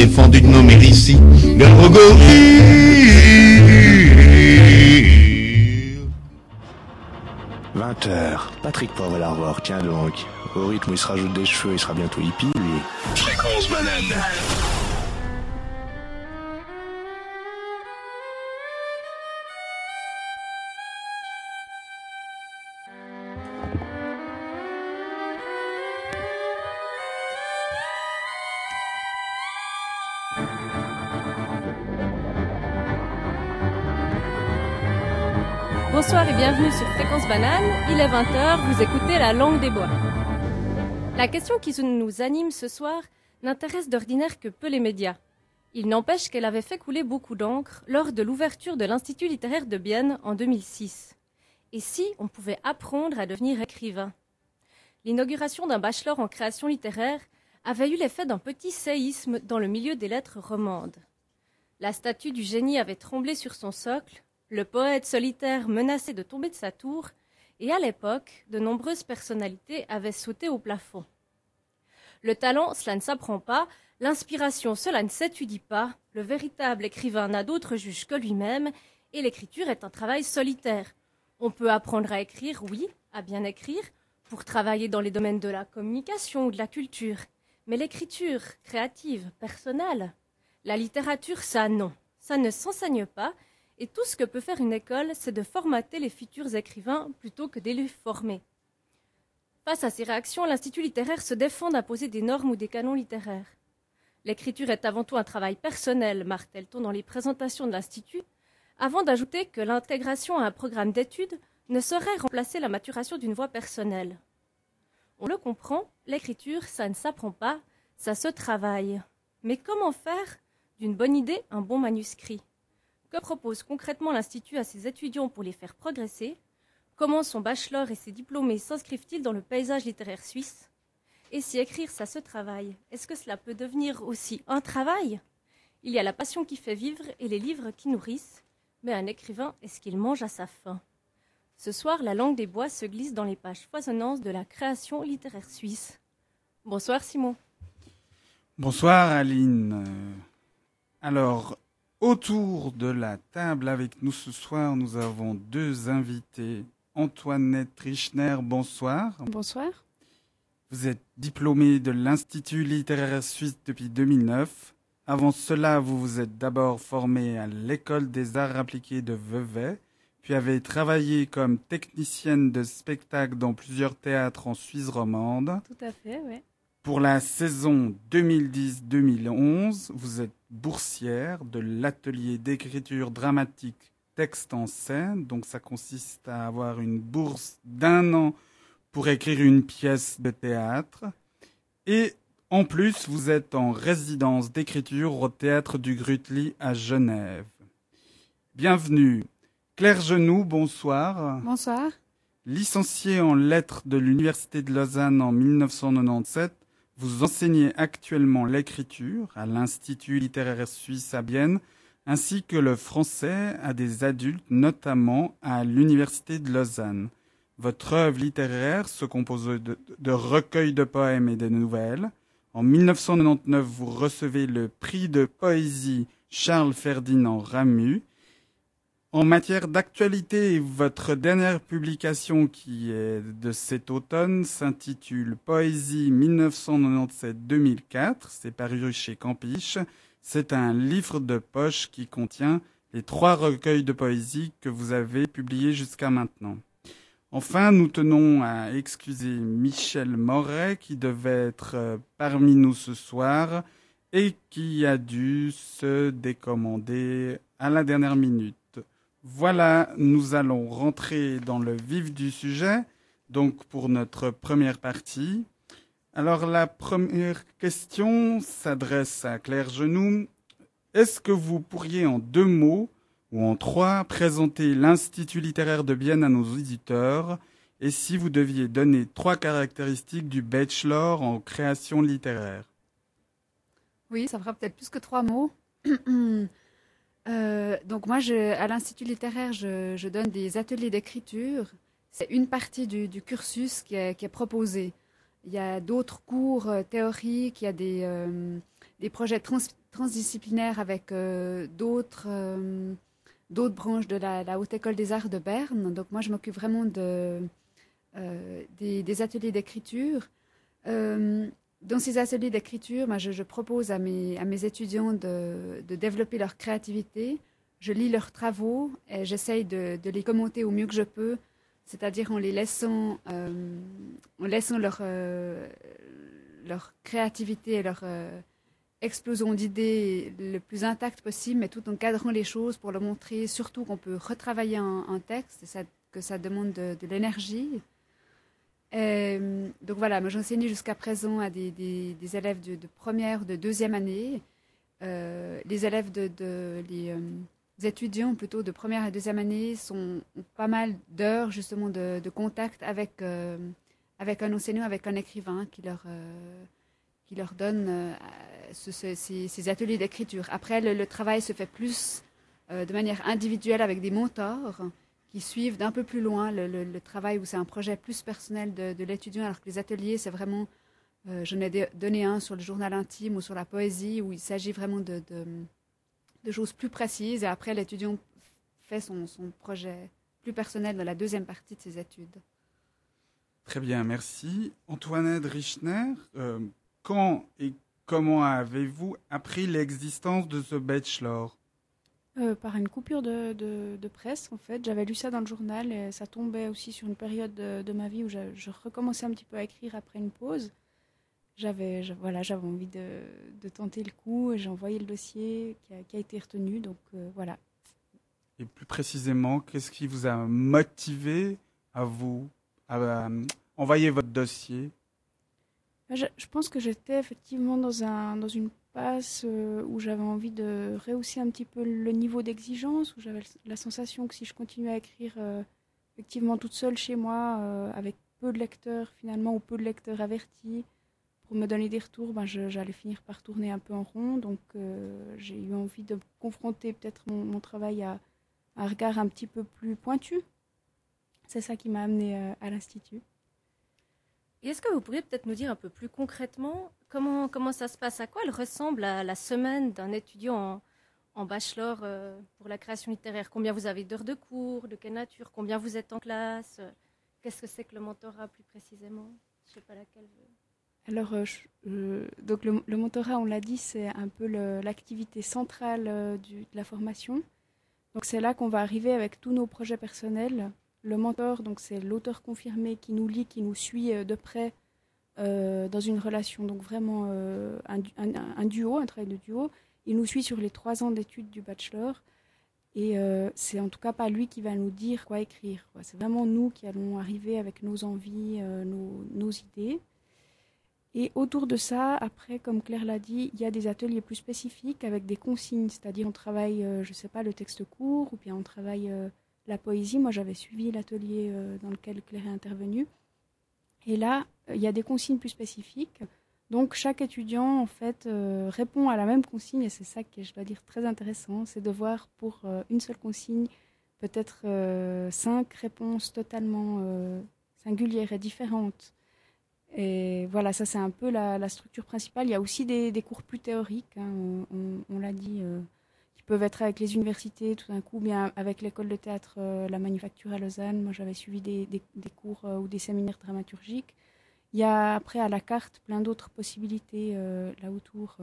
défendu de nommer ici Garogori. 20h, Patrick Poivre à revoir, tiens donc. Au rythme où il se rajoute des cheveux, il sera bientôt hippie, lui. Fréquence banane. Bonsoir et bienvenue sur Fréquence Banane, il est 20h, vous écoutez La Langue des Bois. La question qui nous anime ce soir n'intéresse d'ordinaire que peu les médias. Il n'empêche qu'elle avait fait couler beaucoup d'encre lors de l'ouverture de l'Institut littéraire de Bienne en 2006. Et si on pouvait apprendre à devenir écrivain ? L'inauguration d'un bachelor en création littéraire avait eu l'effet d'un petit séisme dans le milieu des lettres romandes. La statue du génie avait tremblé sur son socle, le poète solitaire menaçait de tomber de sa tour, et à l'époque, de nombreuses personnalités avaient sauté au plafond. Le talent, cela ne s'apprend pas, l'inspiration, cela ne s'étudie pas, le véritable écrivain n'a d'autre juge que lui-même, et l'écriture est un travail solitaire. On peut apprendre à écrire, oui, à bien écrire, pour travailler dans les domaines de la communication ou de la culture. Mais l'écriture créative, personnelle, la littérature, ça non, ça ne s'enseigne pas, et tout ce que peut faire une école, c'est de formater les futurs écrivains plutôt que de les former. Face à ces réactions, l'Institut littéraire se défend d'imposer des normes ou des canons littéraires. L'écriture est avant tout un travail personnel, martèle-t-on dans les présentations de l'Institut, avant d'ajouter que l'intégration à un programme d'études ne saurait remplacer la maturation d'une voix personnelle. On le comprend, l'écriture, ça ne s'apprend pas, ça se travaille. Mais comment faire d'une bonne idée un bon manuscrit ? Que propose concrètement l'Institut à ses étudiants pour les faire progresser ? Comment son bachelor et ses diplômés s'inscrivent-ils dans le paysage littéraire suisse ? Et si écrire, ça se travaille, est-ce que cela peut devenir aussi un travail ? Il y a la passion qui fait vivre et les livres qui nourrissent, mais un écrivain, est-ce qu'il mange à sa faim ? Ce soir, La Langue des Bois se glisse dans les pages foisonnantes de la création littéraire suisse. Bonsoir Simon. Bonsoir Aline. Alors, autour de la table avec nous ce soir, nous avons deux invités. Antoinette Trichner, bonsoir. Bonsoir. Vous êtes diplômée de l'Institut littéraire suisse depuis 2009. Avant cela, vous vous êtes d'abord formée à l'École des arts appliqués de Vevey, puis avez travaillé comme technicienne de spectacle dans plusieurs théâtres en Suisse romande. Tout à fait, oui. Pour la saison 2010-2011, vous êtes boursière de l'atelier d'écriture dramatique texte en scène. Donc ça consiste à avoir une bourse d'1 an pour écrire une pièce de théâtre. Et en plus, vous êtes en résidence d'écriture au Théâtre du Grutli à Genève. Bienvenue. Claire Genoux, bonsoir. Bonsoir. Licenciée en lettres de l'Université de Lausanne en 1997, vous enseignez actuellement l'écriture à l'Institut littéraire suisse à Bienne, ainsi que le français à des adultes, notamment à l'Université de Lausanne. Votre œuvre littéraire se compose de recueils de poèmes et de nouvelles. En 1999, vous recevez le prix de poésie Charles-Ferdinand Ramu. En matière d'actualité, votre dernière publication qui est de cet automne s'intitule Poésie 1997-2004. C'est paru chez Campiche. C'est un livre de poche qui contient les 3 recueils de poésie que vous avez publiés jusqu'à maintenant. Enfin, nous tenons à excuser Michel Moret qui devait être parmi nous ce soir et qui a dû se décommander à la dernière minute. Voilà, nous allons rentrer dans le vif du sujet, donc pour notre première partie. Alors la première question s'adresse à Claire Genoux. Est-ce que vous pourriez en 2 mots ou en 3 présenter l'Institut littéraire de Bienne à nos auditeurs et si vous deviez donner 3 caractéristiques du bachelor en création littéraire? Oui, ça fera peut-être plus que 3 mots. Donc moi, à l'Institut littéraire, je donne des ateliers d'écriture. C'est une partie du cursus qui est proposée. Il y a d'autres cours théoriques, il y a des projets transdisciplinaire avec d'autres branches de la Haute École des Arts de Berne. Donc moi, je m'occupe vraiment des ateliers d'écriture. Dans ces ateliers d'écriture, moi, je propose à mes étudiants de développer leur créativité. Je lis leurs travaux et j'essaye de les commenter au mieux que je peux, c'est-à-dire en laissant leur créativité et leur explosion d'idées le plus intacte possible, mais tout en cadrant les choses pour leur montrer surtout qu'on peut retravailler un texte, que ça demande de l'énergie. Donc voilà, moi j'enseigne jusqu'à présent à des élèves de première, de deuxième année. Les élèves les étudiants plutôt de première et deuxième année ont pas mal d'heures justement de contact avec un enseignant, avec un écrivain qui leur donne ces ateliers d'écriture. Après, le travail se fait plus de manière individuelle avec des mentors qui suivent d'un peu plus loin le travail où c'est un projet plus personnel de l'étudiant, alors que les ateliers, c'est vraiment, j'en ai donné un sur le journal intime ou sur la poésie, où il s'agit vraiment de choses plus précises, et après l'étudiant fait son projet plus personnel dans la deuxième partie de ses études. Très bien, merci. Antoinette Richner, quand et comment avez-vous appris l'existence de ce bachelor ? Par une coupure de presse, en fait. J'avais lu ça dans le journal et ça tombait aussi sur une période de ma vie où je recommençais un petit peu à écrire après une pause. J'avais envie de tenter le coup et j'ai envoyé le dossier qui a été retenu, donc voilà. Et plus précisément, qu'est-ce qui vous a motivé à envoyer votre dossier ? Je pense que j'étais effectivement dans une passe où j'avais envie de rehausser un petit peu le niveau d'exigence, où j'avais la sensation que si je continuais à écrire effectivement toute seule chez moi, avec peu de lecteurs finalement, ou peu de lecteurs avertis, pour me donner des retours, j'allais finir par tourner un peu en rond. Donc j'ai eu envie de confronter peut-être mon travail à un regard un petit peu plus pointu. C'est ça qui m'a amenée à l'Institut. Et est-ce que vous pourriez peut-être nous dire un peu plus concrètement comment ça se passe, à quoi elle ressemble la semaine d'un étudiant en bachelor pour la création littéraire ? Combien vous avez d'heures de cours, de quelle nature, combien vous êtes en classe, qu'est-ce que c'est que le mentorat plus précisément ? Je ne sais pas laquelle. Alors, donc le mentorat, on l'a dit, c'est un peu l'activité centrale de la formation. Donc c'est là qu'on va arriver avec tous nos projets personnels. Le mentor, donc c'est l'auteur confirmé qui nous lit, qui nous suit de près dans une relation, donc vraiment un duo, un travail de duo. Il nous suit sur les 3 ans d'études du bachelor et c'est en tout cas pas lui qui va nous dire quoi écrire, quoi. C'est vraiment nous qui allons arriver avec nos envies, nos idées. Et autour de ça, après, comme Claire l'a dit, il y a des ateliers plus spécifiques avec des consignes, c'est-à-dire on travaille, le texte court ou bien on travaille la poésie. Moi, j'avais suivi l'atelier dans lequel Claire est intervenue. Et là, il y a des consignes plus spécifiques. Donc, chaque étudiant, en fait, répond à la même consigne. Et c'est ça que je dois dire très intéressant. C'est de voir pour une seule consigne, peut-être 5 réponses totalement singulières et différentes. Et voilà, ça, c'est un peu la structure principale. Il y a aussi des cours plus théoriques, hein, on l'a dit, qui peuvent être avec les universités tout d'un coup, bien avec l'école de théâtre La Manufacture à Lausanne. Moi, j'avais suivi des cours ou des séminaires dramaturgiques. Il y a après à la carte plein d'autres possibilités là autour.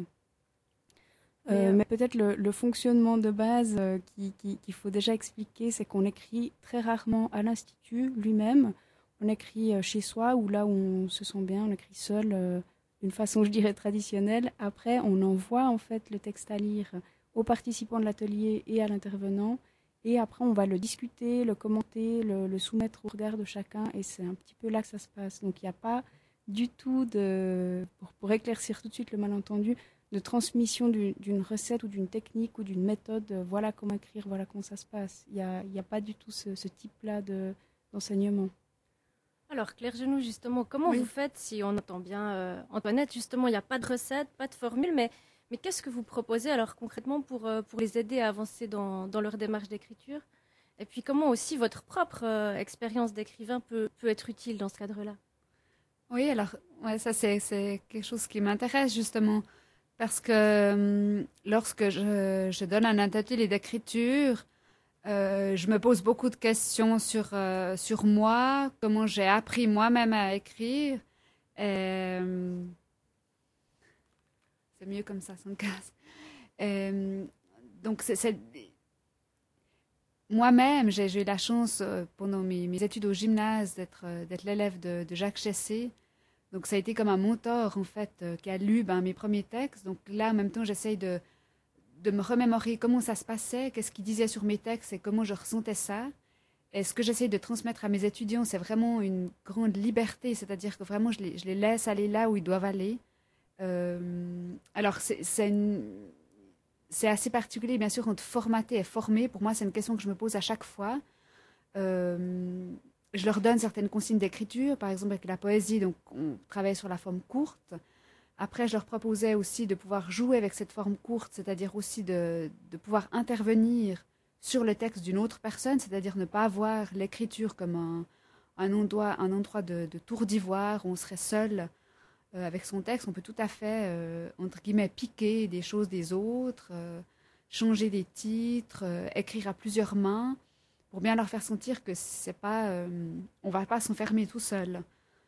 Mais peut-être le fonctionnement de base qu'il faut déjà expliquer, c'est qu'on écrit très rarement à l'Institut lui-même. On écrit chez soi ou là où on se sent bien, on écrit seul d'une façon, je dirais, traditionnelle. Après, on envoie en fait le texte à lire aux participants de l'atelier et à l'intervenant. Et après, on va le discuter, le commenter, le soumettre au regard de chacun. Et c'est un petit peu là que ça se passe. Donc, il n'y a pas du tout pour éclaircir tout de suite le malentendu, de transmission d'une recette ou d'une technique ou d'une méthode. Voilà comment écrire, voilà comment ça se passe. Il n'y a pas du tout ce type-là d'enseignement. Alors, Claire Genoux, justement, comment vous faites, si on entend bien Antoinette, justement, il n'y a pas de recette, pas de formule, mais qu'est-ce que vous proposez alors concrètement pour les aider à avancer dans leur démarche d'écriture ? Et puis, comment aussi votre propre expérience d'écrivain peut être utile dans ce cadre-là ? Oui, alors, ça c'est quelque chose qui m'intéresse justement. Parce que lorsque je donne un atelier d'écriture, je me pose beaucoup de questions sur moi, comment j'ai appris moi-même à écrire. Et, c'est mieux comme ça, sans casse. Donc, moi-même, j'ai eu la chance pendant mes études au gymnase d'être l'élève de Jacques Chessé. Donc, ça a été comme un mentor, en fait, qui a lu mes premiers textes. Donc là, en même temps, j'essaye de me remémorer comment ça se passait, qu'est-ce qu'il disait sur mes textes et comment je ressentais ça. Et ce que j'essaye de transmettre à mes étudiants, c'est vraiment une grande liberté, c'est-à-dire que vraiment, je les laisse aller là où ils doivent aller. Alors, c'est assez particulier, bien sûr, entre formater et former. Pour moi, c'est une question que je me pose à chaque fois. Je leur donne certaines consignes d'écriture, par exemple avec la poésie, donc on travaille sur la forme courte. Après, je leur proposais aussi de pouvoir jouer avec cette forme courte, c'est-à-dire aussi de pouvoir intervenir sur le texte d'une autre personne, c'est-à-dire ne pas avoir l'écriture comme un endroit de tour d'ivoire où on serait seul avec son texte. On peut tout à fait, entre guillemets, piquer des choses des autres, changer des titres, écrire à plusieurs mains, pour bien leur faire sentir que c'est pas, on va pas s'enfermer tout seul.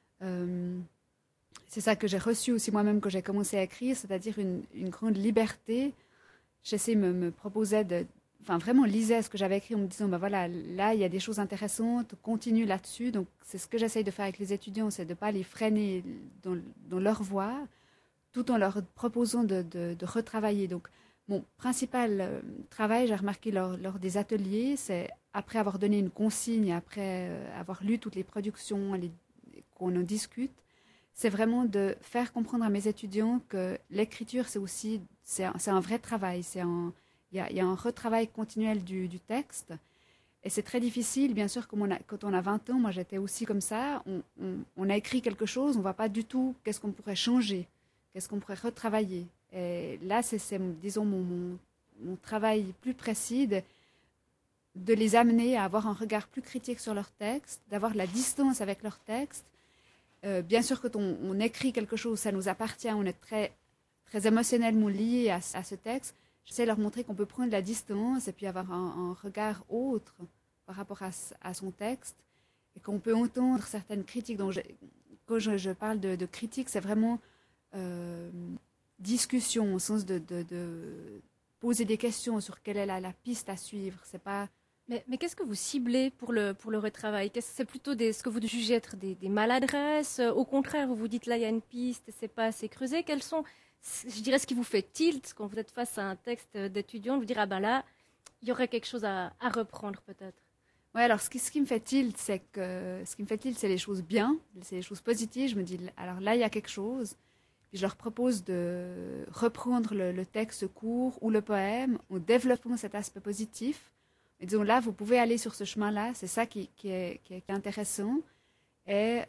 C'est ça que j'ai reçu aussi moi-même quand j'ai commencé à écrire, c'est-à-dire une grande liberté. J'essayais me proposait vraiment lisait ce que j'avais écrit en me disant, voilà, là, il y a des choses intéressantes, continue là-dessus. Donc, c'est ce que j'essaye de faire avec les étudiants, c'est de ne pas les freiner dans leur voie, tout en leur proposant de retravailler. Donc, mon principal travail, j'ai remarqué lors des ateliers, c'est après avoir donné une consigne, après avoir lu toutes les productions, qu'on en discute, c'est vraiment de faire comprendre à mes étudiants que l'écriture, c'est un vrai travail, il y a un retravail continuel du texte. Et c'est très difficile, bien sûr, quand on a 20 ans, moi j'étais aussi comme ça, on a écrit quelque chose, on ne voit pas du tout qu'est-ce qu'on pourrait changer, qu'est-ce qu'on pourrait retravailler. Et là, c'est disons, mon travail plus précis de les amener à avoir un regard plus critique sur leur texte, d'avoir de la distance avec leur texte. Bien sûr, quand on écrit quelque chose, ça nous appartient, on est très, très émotionnellement lié à ce texte. J'essaie de leur montrer qu'on peut prendre de la distance et puis avoir un regard autre par rapport à son texte et qu'on peut entendre certaines critiques. Donc, quand je parle de critique, c'est vraiment discussion au sens de poser des questions sur quelle est la piste à suivre. C'est pas... Mais qu'est-ce que vous ciblez pour le retravail? C'est plutôt ce que vous jugez être des maladresses? Au contraire, vous vous dites là, il y a une piste, c'est pas assez creusé. Quels sont, je dirais, ce qui vous fait tilt quand vous êtes face à un texte d'étudiant, de vous dire, là, il y aurait quelque chose à reprendre peut-être? Oui, alors ce qui me fait tilt, c'est les choses bien, c'est les choses positives. Je me dis, alors là, il y a quelque chose. Puis je leur propose de reprendre le texte court ou le poème en développant cet aspect positif. Et disons, là, vous pouvez aller sur ce chemin-là, c'est ça qui est intéressant. Et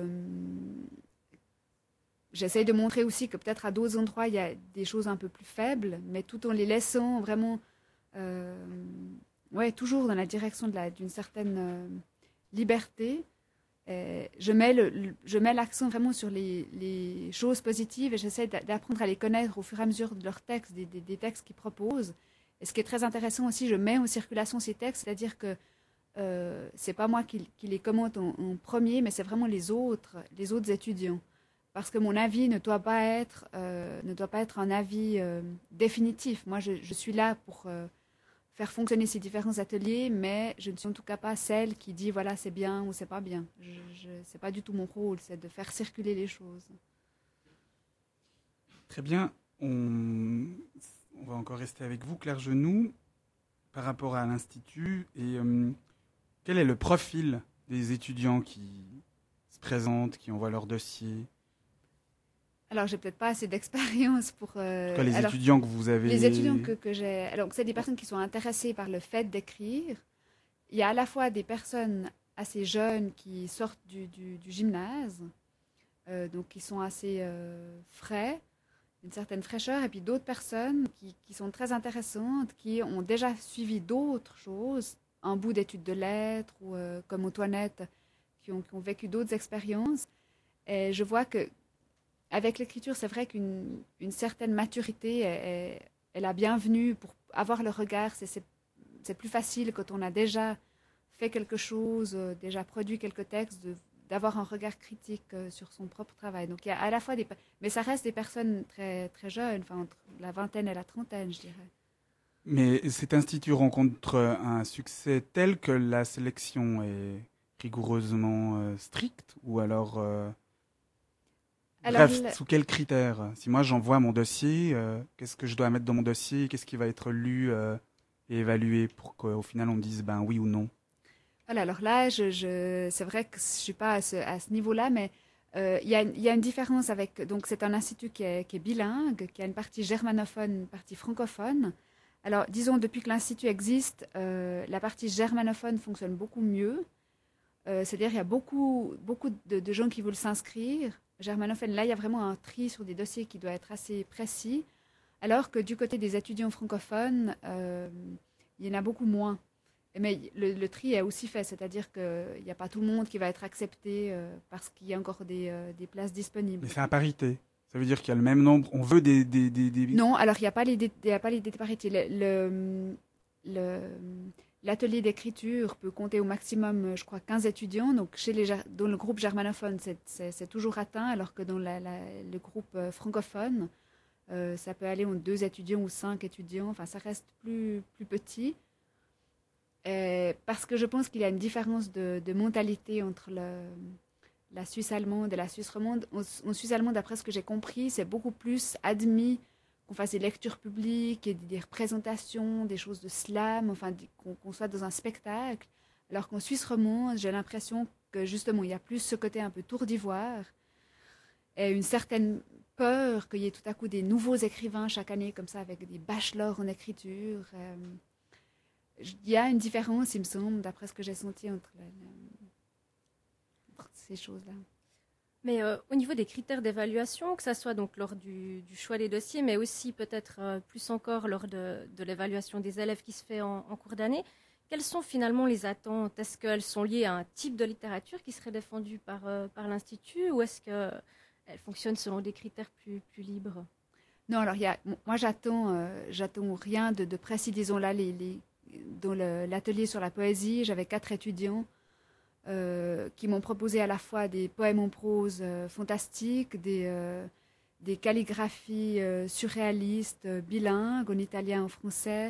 j'essaye de montrer aussi que peut-être à d'autres endroits, il y a des choses un peu plus faibles, mais tout en les laissant vraiment, toujours dans la direction d'une certaine liberté. Et je mets l'accent vraiment sur les choses positives et j'essaie d'apprendre à les connaître au fur et à mesure de leurs textes, des textes qu'ils proposent. Et ce qui est très intéressant aussi, je mets en circulation ces textes, c'est-à-dire que c'est pas moi qui les commente en premier, mais c'est vraiment les autres étudiants. Parce que mon avis ne doit pas être un avis définitif. Moi, je suis là pour faire fonctionner ces différents ateliers, mais je ne suis en tout cas pas celle qui dit voilà, c'est bien ou c'est pas bien. C'est pas du tout mon rôle, c'est de faire circuler les choses. Très bien. On va encore rester avec vous, Claire Genoux, par rapport à l'Institut. Et quel est le profil des étudiants qui se présentent, qui envoient leur dossier? Alors, j'ai peut-être pas assez d'expérience pour... les étudiants que vous avez... Les étudiants que j'ai... Alors, c'est des personnes qui sont intéressées par le fait d'écrire. Il y a à la fois des personnes assez jeunes qui sortent du gymnase, donc qui sont assez frais, une certaine fraîcheur, et puis d'autres personnes qui sont très intéressantes, qui ont déjà suivi d'autres choses, un bout d'études de lettres, ou comme Antoinette, qui ont vécu d'autres expériences. Et je vois que avec l'écriture, c'est vrai qu'une certaine maturité est la bienvenue pour avoir le regard. C'est plus facile quand on a déjà fait quelque chose, déjà produit quelques textes, d'avoir un regard critique sur son propre travail. Donc il y a à la fois mais ça reste des personnes très, très jeunes, enfin entre la vingtaine et la trentaine, je dirais. Mais cet institut rencontre un succès tel que la sélection est rigoureusement stricte ou alors, bref, sous quels critères? Si moi j'envoie mon dossier, qu'est-ce que je dois mettre dans mon dossier? Qu'est-ce qui va être lu et évalué pour qu'au final on me dise ben oui ou non? Voilà, alors là, c'est vrai que je ne suis pas à ce niveau-là, mais il y a une différence avec. Donc, c'est un institut qui est bilingue, qui a une partie germanophone, une partie francophone. Alors, disons, depuis que l'institut existe, la partie germanophone fonctionne beaucoup mieux. C'est-à-dire, il y a beaucoup de gens qui veulent s'inscrire. Germanophone, là, il y a vraiment un tri sur des dossiers qui doit être assez précis. Alors que du côté des étudiants francophones, il y en a beaucoup moins. Mais le tri est aussi fait, c'est-à-dire qu'il n'y a pas tout le monde qui va être accepté parce qu'il y a encore des places disponibles. Mais c'est à parité. Ça veut dire qu'il y a le même nombre. On veut des... Non, alors il n'y a pas l'idée de parité. L'atelier d'écriture peut compter au maximum, je crois, 15 étudiants. Donc dans le groupe germanophone, c'est toujours atteint, alors que dans le groupe francophone, ça peut aller en 2 étudiants ou 5 étudiants. Enfin, ça reste plus petit. Parce que je pense qu'il y a une différence de mentalité entre la Suisse allemande et la Suisse romande. En Suisse allemande, d'après ce que j'ai compris, c'est beaucoup plus admis qu'on fasse des lectures publiques, et des représentations, des choses de slam, enfin qu'on soit dans un spectacle. Alors qu'en Suisse romande, j'ai l'impression que justement, il y a plus ce côté un peu tour d'ivoire et une certaine peur qu'il y ait tout à coup des nouveaux écrivains chaque année, comme ça, avec des bachelors en écriture. Il y a une différence, il me semble, d'après ce que j'ai senti entre ces choses-là. Mais au niveau des critères d'évaluation, que ce soit donc lors du choix des dossiers, mais aussi peut-être plus encore lors de l'évaluation des élèves qui se fait en cours d'année, quelles sont finalement les attentes? Est-ce qu'elles sont liées à un type de littérature qui serait défendu par l'Institut, ou est-ce qu'elles fonctionnent selon des critères plus libres? Non, alors moi j'attends rien de précis. Disons là, dans l'atelier sur la poésie, j'avais 4 étudiants qui m'ont proposé à la fois des poèmes en prose fantastiques, des calligraphies surréalistes bilingues, en italien et en français,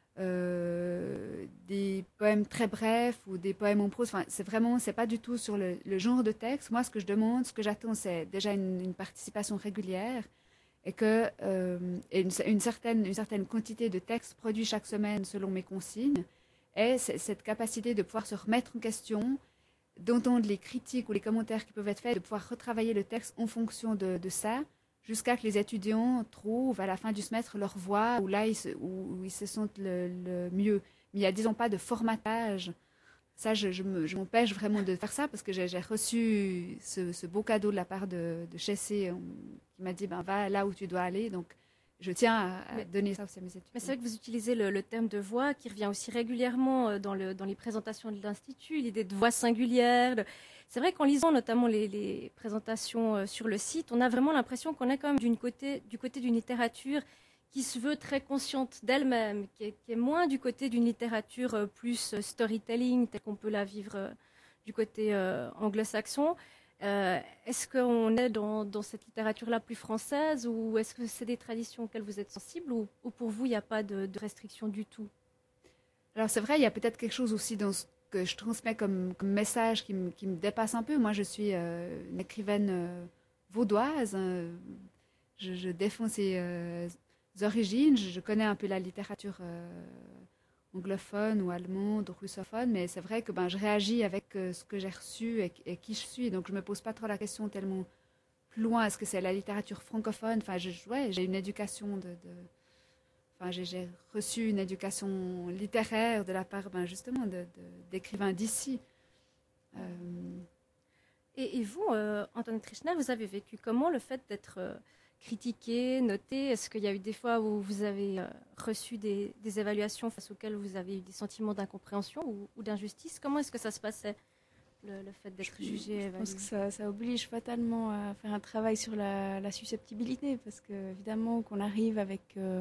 des poèmes très brefs ou des poèmes en prose. Enfin, c'est pas du tout sur le genre de texte. Moi, ce que je demande, ce que j'attends, c'est déjà une participation régulière et une certaine quantité de textes produits chaque semaine selon mes consignes, et cette capacité de pouvoir se remettre en question, d'entendre les critiques ou les commentaires qui peuvent être faits, de pouvoir retravailler le texte en fonction de ça, jusqu'à que les étudiants trouvent à la fin du semestre leur voie, où ils se sentent le mieux. Mais il n'y a, disons, pas de formatage. Ça, je m'empêche vraiment de faire ça, parce que j'ai reçu ce beau cadeau de la part de Chessé, qui m'a dit, va là où tu dois aller. Donc, je tiens à donner ça aussi à mes étudiants. Mais c'est vrai que vous utilisez le terme de voix qui revient aussi régulièrement dans les présentations de l'Institut, l'idée de voix singulière. C'est vrai qu'en lisant notamment les présentations sur le site, on a vraiment l'impression qu'on est quand même du côté d'une littérature qui se veut très consciente d'elle-même, qui est moins du côté d'une littérature plus storytelling, telle qu'on peut la vivre du côté anglo-saxon. Est-ce qu'on est dans cette littérature-là plus française, ou est-ce que c'est des traditions auxquelles vous êtes sensible, ou pour vous, il n'y a pas de restriction du tout? Alors c'est vrai, il y a peut-être quelque chose aussi dans ce que je transmets comme message qui me dépasse un peu. Moi, je suis une écrivaine vaudoise. Je défends ces origines. Je connais un peu la littérature anglophone ou allemande ou russophone, mais c'est vrai que je réagis avec ce que j'ai reçu et qui je suis. Donc je ne me pose pas trop la question tellement plus loin. Est-ce que c'est la littérature francophone? Enfin, j'ai une éducation j'ai reçu une éducation littéraire de la part justement d'écrivains d'ici. Et vous, Antoine Trichner, vous avez vécu comment le fait d'être critiqué, noté? Est-ce qu'il y a eu des fois où vous avez reçu des évaluations face auxquelles vous avez eu des sentiments d'incompréhension ou d'injustice? Comment est-ce que ça se passait? le fait d'être jugé, je évalué. pense que ça oblige fatalement à faire un travail sur la susceptibilité, parce que évidemment qu'on arrive avec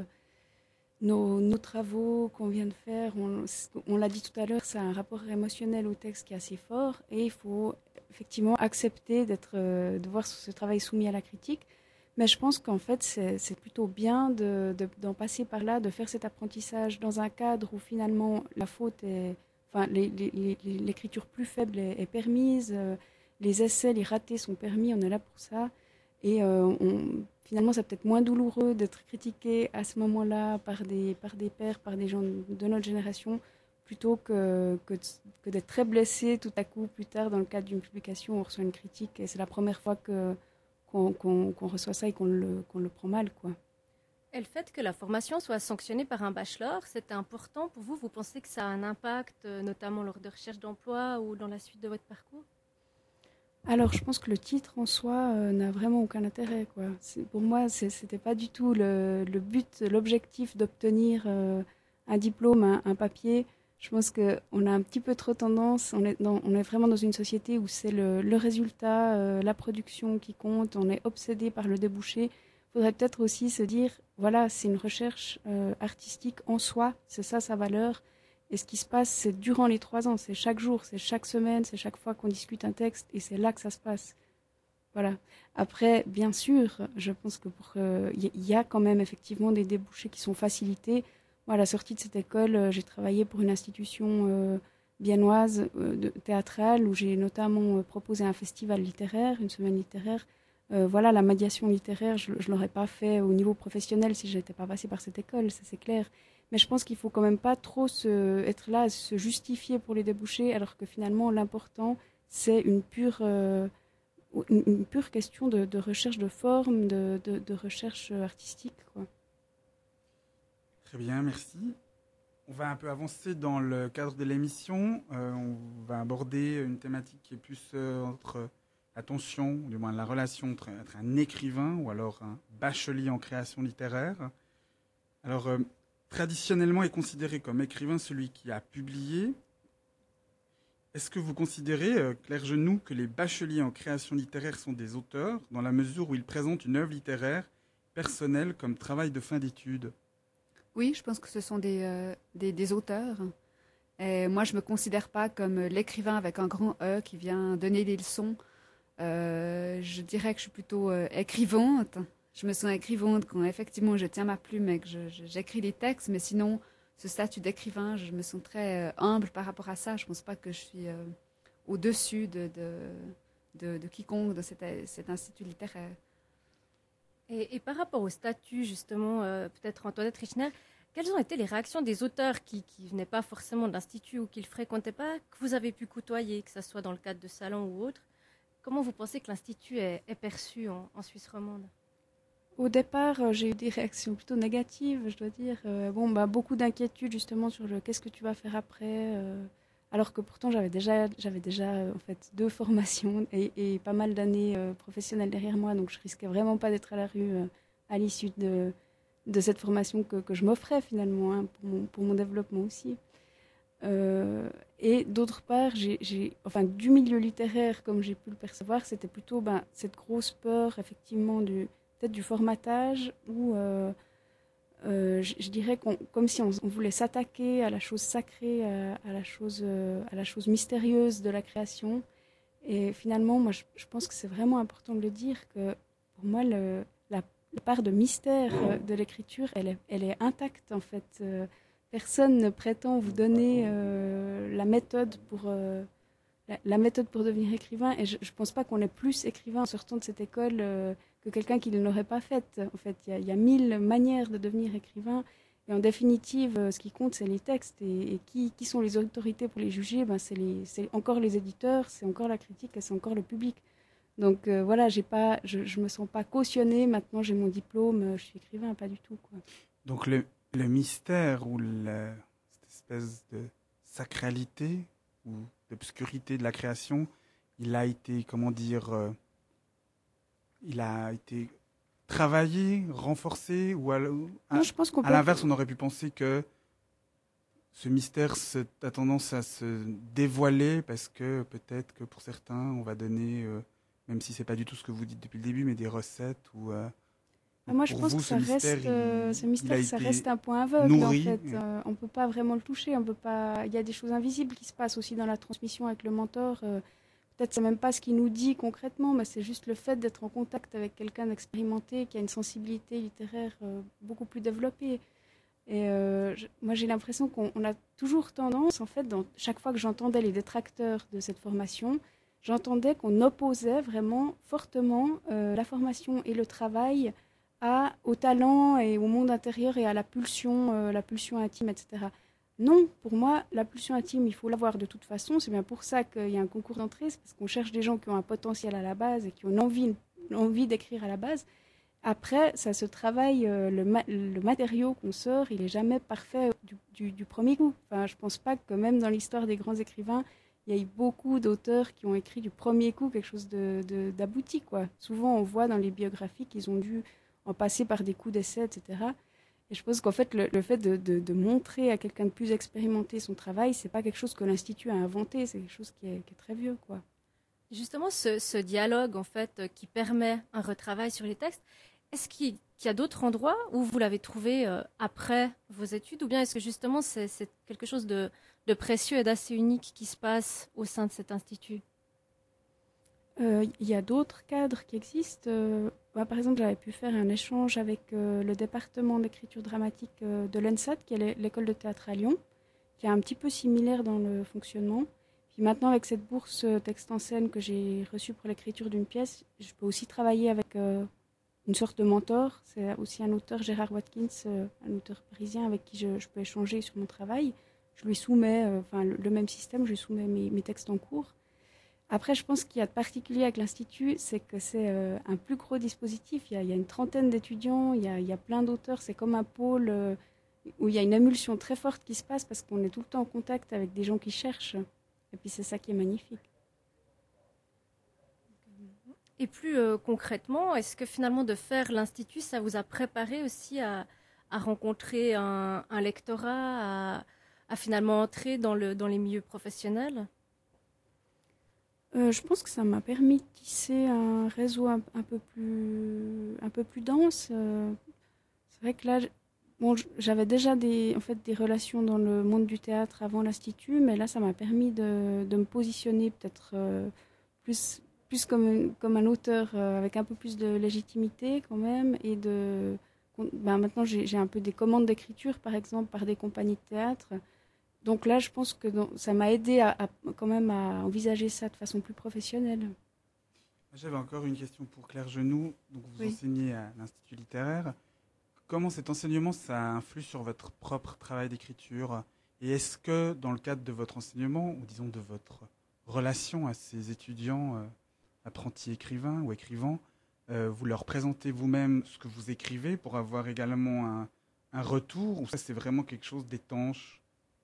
nos travaux qu'on vient de faire, on l'a dit tout à l'heure, c'est un rapport émotionnel au texte qui est assez fort, et il faut effectivement accepter de voir ce travail soumis à la critique. Mais je pense qu'en fait, c'est plutôt bien d'en passer par là, de faire cet apprentissage dans un cadre où finalement la faute est, enfin, l'écriture plus faible est permise, les essais, les ratés sont permis, on est là pour ça. Et finalement, c'est peut-être moins douloureux d'être critiqué à ce moment-là par des pairs, par des gens de notre génération, plutôt que d'être très blessé tout à coup plus tard dans le cadre d'une publication, on reçoit une critique et c'est la première fois qu'on reçoit ça et qu'on le prend mal, quoi. Et le fait que la formation soit sanctionnée par un bachelor, c'est important pour vous? Vous pensez que ça a un impact, notamment lors de recherche d'emploi ou dans la suite de votre parcours? Alors, je pense que le titre en soi n'a vraiment aucun intérêt, quoi. Pour moi, c'était pas du tout le but, l'objectif d'obtenir un diplôme, un papier. Je pense qu'on a un petit peu trop tendance, on est vraiment dans une société où c'est le résultat, la production qui compte, on est obsédé par le débouché. Il faudrait peut-être aussi se dire, voilà, c'est une recherche artistique en soi, c'est ça sa valeur. Et ce qui se passe, c'est durant les 3 ans, c'est chaque jour, c'est chaque semaine, c'est chaque fois qu'on discute un texte, et c'est là que ça se passe. Voilà. Après, bien sûr, je pense que y a quand même effectivement des débouchés qui sont facilités. Moi, à la sortie de cette école, j'ai travaillé pour une institution biennoise théâtrale où j'ai notamment proposé un festival littéraire, une semaine littéraire. Voilà, la médiation littéraire, je ne l'aurais pas fait au niveau professionnel si je n'étais pas passée par cette école, ça c'est clair. Mais je pense qu'il ne faut quand même pas trop être là à se justifier pour les débouchés, alors que finalement, l'important, c'est une pure question de recherche de forme, de recherche artistique, quoi. Très bien, merci. On va un peu avancer dans le cadre de l'émission. On va aborder une thématique qui est plus entre la tension, ou du moins la relation entre un écrivain ou alors un bachelier en création littéraire. Alors, traditionnellement est considéré comme écrivain celui qui a publié. Est-ce que vous considérez, Claire Genoux, que les bacheliers en création littéraire sont des auteurs, dans la mesure où ils présentent une œuvre littéraire personnelle comme travail de fin d'études? Oui, je pense que ce sont des auteurs. Et moi, je ne me considère pas comme l'écrivain avec un grand E qui vient donner des leçons. Je dirais que je suis plutôt écrivante. Je me sens écrivante quand effectivement je tiens ma plume et que j'écris des textes, mais sinon, ce statut d'écrivain, je me sens très humble par rapport à ça. Je ne pense pas que je suis au-dessus de quiconque de cet institut littéraire. Et par rapport au statut, justement, peut-être Antoinette Richner, quelles ont été les réactions des auteurs qui venaient pas forcément de l'institut ou qui ne le fréquentaient pas, que vous avez pu côtoyer, que ce soit dans le cadre de salons ou autre? Comment vous pensez que l'institut est perçu en Suisse romande? Au départ, j'ai eu des réactions plutôt négatives, je dois dire. Beaucoup d'inquiétudes justement sur qu'est-ce que tu vas faire après. Alors que pourtant, j'avais déjà en fait 2 formations et pas mal d'années professionnelles derrière moi, donc je risquais vraiment pas d'être à la rue à l'issue de cette formation que je m'offrais finalement, hein, pour mon développement aussi. Et d'autre part, du milieu littéraire, comme j'ai pu le percevoir, c'était plutôt cette grosse peur effectivement peut-être du formatage où je dirais comme si on voulait s'attaquer à la chose sacrée, à la chose mystérieuse de la création. Et finalement, moi, je pense que c'est vraiment important de le dire que pour moi, la part de mystère de l'écriture, elle est intacte en fait. Personne ne prétend vous donner la méthode pour devenir écrivain. Et je ne pense pas qu'on est plus écrivain en sortant de cette école que quelqu'un qui ne l'aurait pas faite. En fait, il y a 1000 manières de devenir écrivain. Et en définitive, ce qui compte, c'est les textes. Et qui sont les autorités pour les juger? C'est encore les éditeurs, c'est encore la critique et c'est encore le public. Donc voilà, je me sens pas cautionnée. Maintenant, j'ai mon diplôme, je suis écrivain, pas du tout, quoi. Donc le mystère ou cette espèce de sacralité ou d'obscurité de la création, il a été, il a été travaillé, renforcé, ou à l'inverse, on aurait pu penser que ce mystère a tendance à se dévoiler parce que peut-être que pour certains, on va donner, même si c'est pas du tout ce que vous dites depuis le début, mais des recettes ou. Moi, je pense que ça reste, ce mystère, ça reste un point aveugle, nourri, en fait. On ne peut pas vraiment le toucher. On peut pas. Il y a des choses invisibles qui se passent aussi dans la transmission avec le mentor. Peut-être c'est même pas ce qu'il nous dit concrètement, mais c'est juste le fait d'être en contact avec quelqu'un d'expérimenté qui a une sensibilité littéraire beaucoup plus développée. Et moi, j'ai l'impression qu'on a toujours tendance, en fait, chaque fois que j'entendais les détracteurs de cette formation, j'entendais qu'on opposait vraiment fortement la formation et le travail au talent et au monde intérieur et à la pulsion intime, etc. Non, pour moi, la pulsion intime, il faut l'avoir de toute façon. C'est bien pour ça qu'il y a un concours d'entrée, c'est parce qu'on cherche des gens qui ont un potentiel à la base et qui ont envie d'écrire à la base. Après, ça se travaille, le matériau qu'on sort, il n'est jamais parfait du premier coup. Enfin, je ne pense pas que même dans l'histoire des grands écrivains, il y a eu beaucoup d'auteurs qui ont écrit du premier coup quelque chose d'abouti, quoi. Souvent, on voit dans les biographies qu'ils ont dû en passer par des coups d'essai, etc. Et je pense qu'en fait, le fait de montrer à quelqu'un de plus expérimenté son travail, c'est pas quelque chose que l'Institut a inventé, c'est quelque chose qui est très vieux, quoi. Justement, ce dialogue, en fait, qui permet un retravail sur les textes, est-ce qu'il y a d'autres endroits où vous l'avez trouvé après vos études, ou bien est-ce que justement c'est quelque chose de précieux et d'assez unique qui se passe au sein de cet institut ? Il y a d'autres cadres qui existent. Par exemple, j'avais pu faire un échange avec le département d'écriture dramatique de l'ENSAT, qui est l'école de théâtre à Lyon, qui est un petit peu similaire dans le fonctionnement. Puis maintenant, avec cette bourse texte en scène que j'ai reçue pour l'écriture d'une pièce, je peux aussi travailler avec une sorte de mentor. C'est aussi un auteur, Gérard Watkins, un auteur parisien avec qui je peux échanger sur mon travail. Je lui soumets le même système, je lui soumets mes textes en cours. Après, je pense qu'il y a de particulier avec l'Institut, c'est que c'est un plus gros dispositif. Il y a une trentaine d'étudiants, il y a plein d'auteurs. C'est comme un pôle où il y a une émulsion très forte qui se passe parce qu'on est tout le temps en contact avec des gens qui cherchent. Et puis c'est ça qui est magnifique. Et plus concrètement, est-ce que finalement de faire l'Institut, ça vous a préparé aussi à rencontrer un lectorat, à finalement entrer dans les milieux professionnels ? Je pense que ça m'a permis de tisser un réseau un peu plus dense. C'est vrai que là, j'avais déjà des relations dans le monde du théâtre avant l'Institut, mais là, ça m'a permis de me positionner peut-être plus comme un auteur avec un peu plus de légitimité quand même. Et maintenant, j'ai un peu des commandes d'écriture, par exemple, par des compagnies de théâtre. Donc là, je pense que ça m'a aidé quand même à envisager ça de façon plus professionnelle. J'avais encore une question pour Claire Genoux. Donc vous Oui. enseignez à l'Institut littéraire. Comment cet enseignement, ça influe sur votre propre travail d'écriture ? Et est-ce que, dans le cadre de votre enseignement, ou disons de votre relation à ces étudiants apprentis écrivains ou écrivants, vous leur présentez vous-même ce que vous écrivez pour avoir également un retour, ou ça c'est vraiment quelque chose d'étanche ?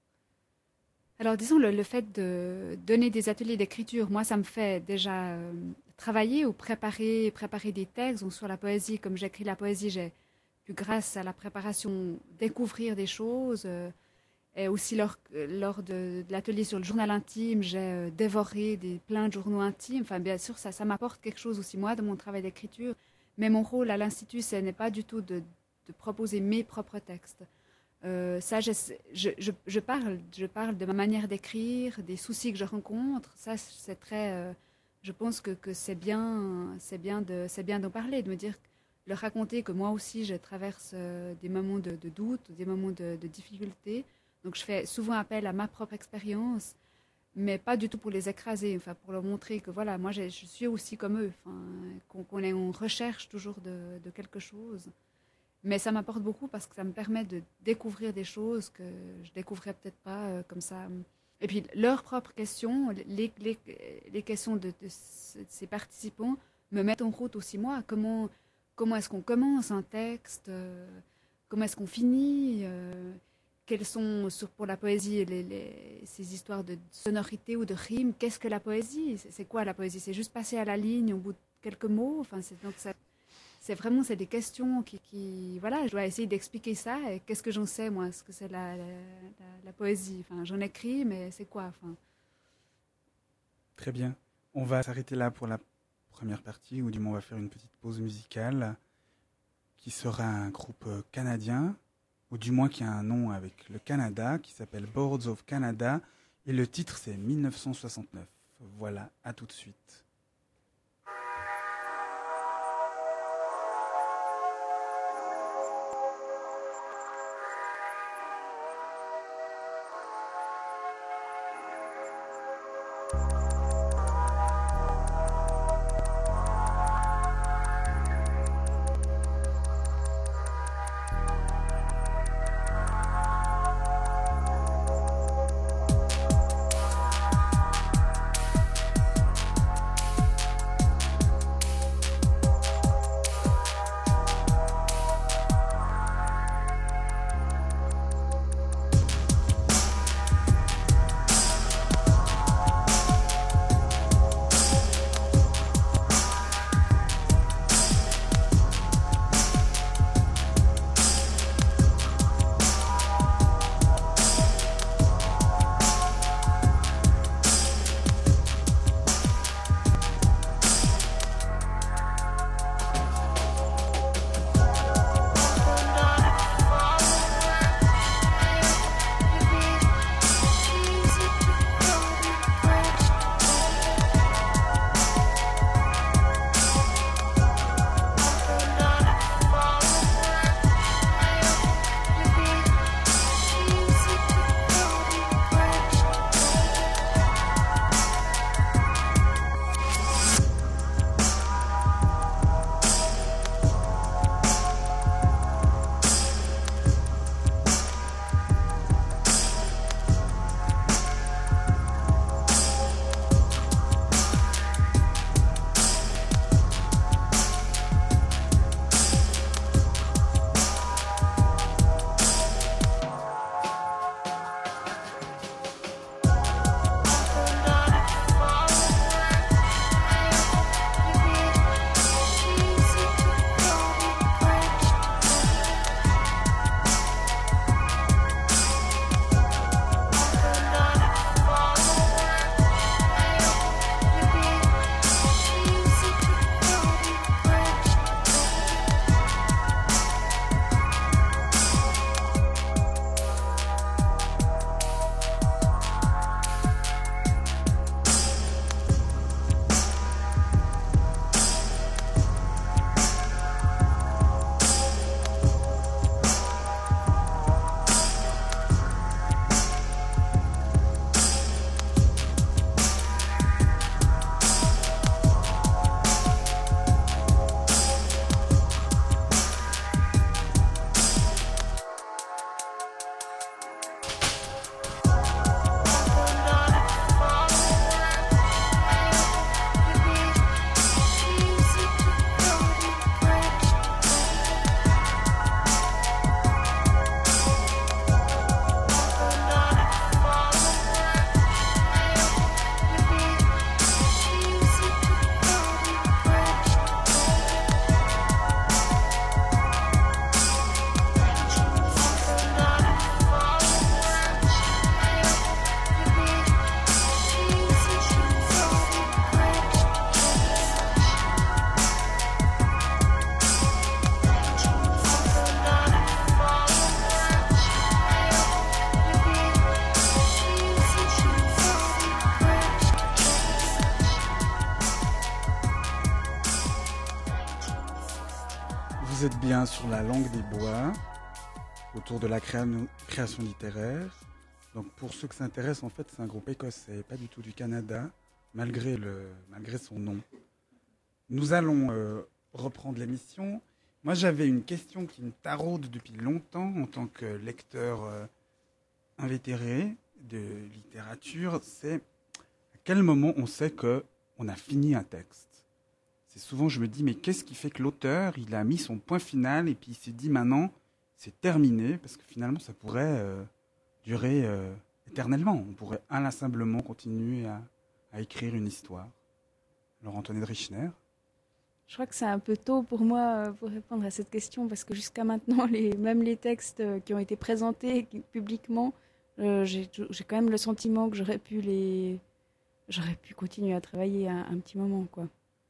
Alors, disons, le fait de donner des ateliers d'écriture, moi, ça me fait déjà travailler ou préparer des textes. Donc, sur la poésie, comme j'écris la poésie, j'ai pu, grâce à la préparation, découvrir des choses. Et aussi, lors de l'atelier sur le journal intime, j'ai dévoré plein de journaux intimes. Enfin, bien sûr, ça m'apporte quelque chose aussi, moi, de mon travail d'écriture. Mais mon rôle à l'Institut, ce n'est pas du tout de proposer mes propres textes. Ça, je parle de ma manière d'écrire, des soucis que je rencontre. Ça, c'est très. Je pense que c'est bien d'en parler, de me dire, leur raconter que moi aussi, je traverse des moments de doute, des moments de difficulté. Donc, je fais souvent appel à ma propre expérience, mais pas du tout pour les écraser, enfin, pour leur montrer que voilà, moi, je suis aussi comme eux, enfin, qu'on est en recherche toujours de quelque chose. Mais ça m'apporte beaucoup parce que ça me permet de découvrir des choses que je découvrais peut-être pas comme ça. Et puis leurs propres questions, les questions de ces participants me mettent en route aussi moi. Comment est-ce qu'on commence un texte, comment est-ce qu'on finit, quelles sont pour la poésie ces histoires de sonorité ou de rime. Qu'est-ce que la poésie ? C'est quoi la poésie ? C'est juste passer à la ligne au bout de quelques mots. Enfin, donc c'est des questions voilà, je dois essayer d'expliquer ça. Et qu'est-ce que j'en sais, moi? Ce que c'est la poésie. Enfin, j'en écris, mais c'est quoi? Enfin, Très bien. On va s'arrêter là pour la première partie, ou du moins on va faire une petite pause musicale, qui sera un groupe canadien, ou du moins qui a un nom avec le Canada, qui s'appelle Boards of Canada, et le titre c'est 1969. Voilà, à tout de suite. Vous êtes bien sur la langue des bois, autour de la création littéraire. Donc pour ceux que ça intéresse, en fait, c'est un groupe écossais, pas du tout du Canada, malgré son nom. Nous allons reprendre l'émission. Moi, j'avais une question qui me taraude depuis longtemps en tant que lecteur invétéré de littérature. C'est à quel moment on sait qu'on a fini un texte. C'est souvent, je me dis, mais qu'est-ce qui fait que l'auteur, il a mis son point final et puis il s'est dit, maintenant, c'est terminé, parce que finalement, ça pourrait durer éternellement. On pourrait inlassablement continuer à écrire une histoire. Alors, Antoinette Richner, Je crois que c'est un peu tôt pour moi pour répondre à cette question parce que jusqu'à maintenant, même les textes qui ont été présentés publiquement, j'ai quand même le sentiment que j'aurais pu continuer à travailler un petit moment, quoi.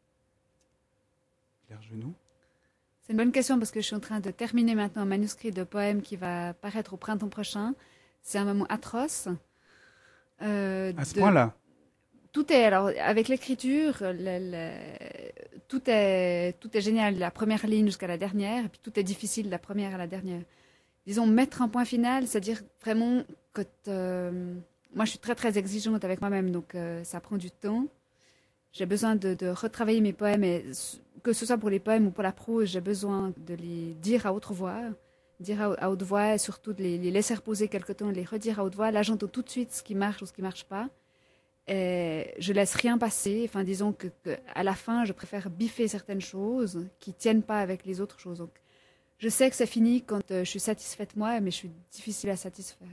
Claire Genoux. C'est une bonne question parce que je suis en train de terminer maintenant un manuscrit de poème qui va paraître au printemps prochain. C'est un moment atroce. À ce point-là. Tout est, alors, avec l'écriture, tout est génial, de la première ligne jusqu'à la dernière, et puis tout est difficile de la première à la dernière. Disons, mettre un point final, c'est-à-dire vraiment que moi, je suis très, très exigeante avec moi-même, donc ça prend du temps. J'ai besoin de retravailler mes poèmes, et que ce soit pour les poèmes ou pour la prose, j'ai besoin de les dire à haute voix, à haute voix, et surtout de les laisser reposer quelque temps, de les redire à haute voix. Là, j'entends tout de suite ce qui marche ou ce qui ne marche pas. Et je laisse rien passer. Enfin, disons que à la fin, je préfère biffer certaines choses qui tiennent pas avec les autres choses. Donc, je sais que c'est fini quand je suis satisfaite moi, mais je suis difficile à satisfaire.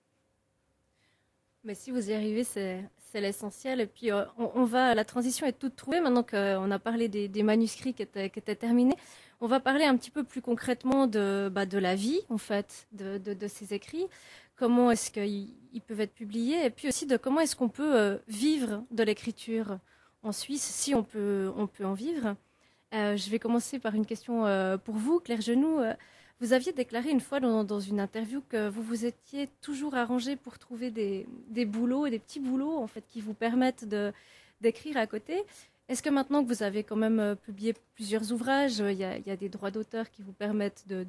Mais si vous y arrivez, c'est l'essentiel. Et puis, la transition est toute trouvée. Maintenant qu'on a parlé des manuscrits qui étaient terminés, on va parler un petit peu plus concrètement de la vie, en fait, de ces écrits. Comment est-ce qu'ils peuvent être publiés, et puis aussi de comment est-ce qu'on peut vivre de l'écriture en Suisse, si on peut en vivre. Je vais commencer par une question pour vous, Claire Genoux. Vous aviez déclaré une fois dans une interview que vous vous étiez toujours arrangé pour trouver des boulots, et des petits boulots en fait, qui vous permettent d'écrire à côté. Est-ce que maintenant que vous avez quand même publié plusieurs ouvrages, il y a des droits d'auteur qui vous permettent de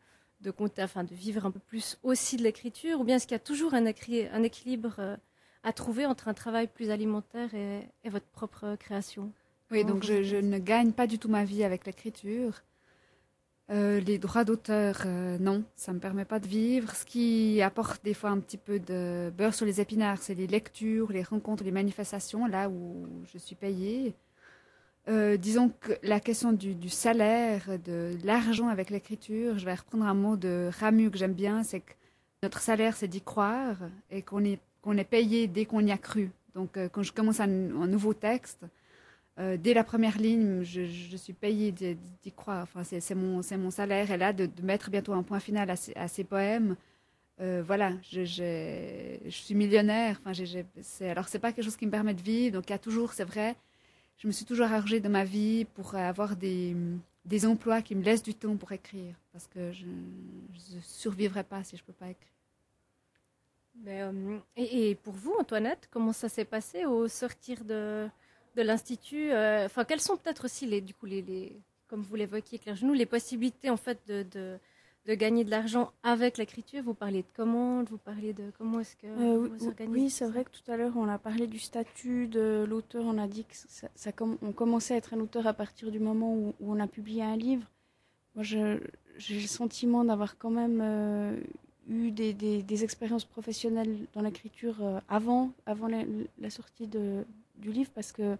vivre un peu plus aussi de l'écriture, ou bien est-ce qu'il y a toujours un équilibre à trouver entre un travail plus alimentaire et votre propre création? Oui, donc je ne gagne pas du tout ma vie avec l'écriture. Les droits d'auteur, non, ça ne me permet pas de vivre. Ce qui apporte des fois un petit peu de beurre sur les épinards, c'est les lectures, les rencontres, les manifestations, là où je suis payée. Disons que la question du salaire, de l'argent avec l'écriture, je vais reprendre un mot de Ramu que j'aime bien, c'est que notre salaire, c'est d'y croire et qu'on est payé dès qu'on y a cru. Donc, quand je commence un nouveau texte, dès la première ligne, je suis payée d'y croire. Enfin, c'est mon salaire. Et là, de mettre bientôt un point final à ces poèmes, voilà, je suis millionnaire. Enfin, alors, c'est pas quelque chose qui me permet de vivre. Donc, il y a toujours, c'est vrai, je me suis toujours arrangée dans ma vie pour avoir des emplois qui me laissent du temps pour écrire, parce que je ne survivrai pas si je ne peux pas écrire. Mais, et pour vous, Antoinette, comment ça s'est passé au sortir de l'Institut? Quelles sont peut-être aussi, comme vous l'évoquiez, Claire Genoux, les possibilités en fait, de gagner de l'argent avec l'écriture? Vous parliez de commandes, vous parliez de comment est-ce que on s'organise? Oui, c'est vrai que tout à l'heure, on a parlé du statut de l'auteur. On a dit que on commençait à être un auteur à partir du moment où on a publié un livre. Moi, j'ai le sentiment d'avoir quand même eu des expériences professionnelles dans l'écriture avant la sortie du livre, parce que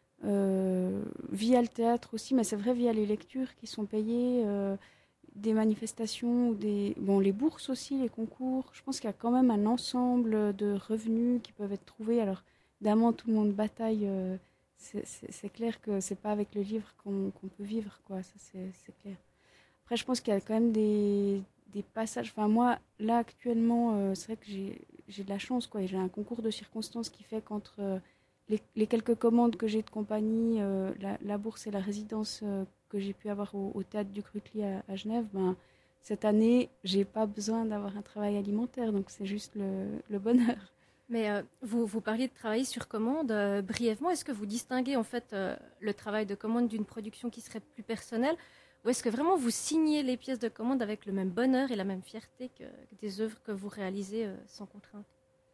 via le théâtre aussi, mais c'est vrai via les lectures qui sont payées, des manifestations, les bourses aussi, les concours. Je pense qu'il y a quand même un ensemble de revenus qui peuvent être trouvés. Alors, évidemment, tout le monde bataille. C'est clair que c'est pas avec le livre qu'on peut vivre, quoi. Ça, c'est clair. Après, je pense qu'il y a quand même des passages. Enfin, moi, là, actuellement, c'est vrai que j'ai de la chance, quoi. Et j'ai un concours de circonstances qui fait qu'entre les quelques commandes que j'ai de compagnie, la bourse et la résidence que j'ai pu avoir au théâtre du Krukli à Genève, cette année, j'ai pas besoin d'avoir un travail alimentaire, donc c'est juste le bonheur. Mais vous parliez de travailler sur commande. Brièvement, est-ce que vous distinguez en fait le travail de commande d'une production qui serait plus personnelle, ou est-ce que vraiment vous signez les pièces de commande avec le même bonheur et la même fierté que des œuvres que vous réalisez sans contrainte?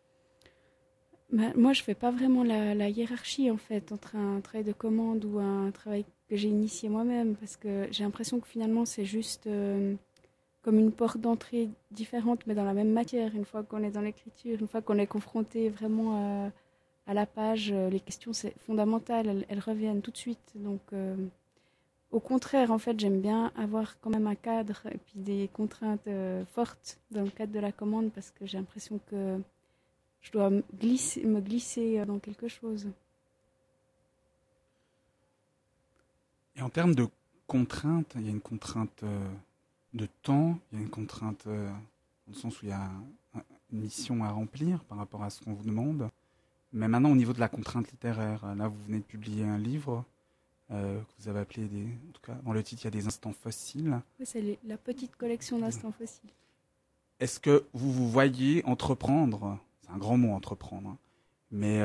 Moi, je fais pas vraiment la hiérarchie en fait entre un travail de commande ou un travail que j'ai initié moi-même, parce que j'ai l'impression que finalement c'est juste comme une porte d'entrée différente, mais dans la même matière. Une fois qu'on est dans l'écriture, une fois qu'on est confronté vraiment à la page, les questions fondamentales, elles reviennent tout de suite. Donc, au contraire, en fait, j'aime bien avoir quand même un cadre et puis des contraintes fortes dans le cadre de la commande, parce que j'ai l'impression que je dois me glisser dans quelque chose. Et en termes de contraintes, il y a une contrainte de temps, il y a une contrainte dans le sens où il y a une mission à remplir par rapport à ce qu'on vous demande. Mais maintenant, au niveau de la contrainte littéraire, là, vous venez de publier un livre que vous avez appelé, en tout cas, dans le titre, il y a des instants fossiles. Oui, c'est la petite collection d'instants fossiles. Est-ce que vous vous voyez entreprendre, c'est un grand mot entreprendre, hein, mais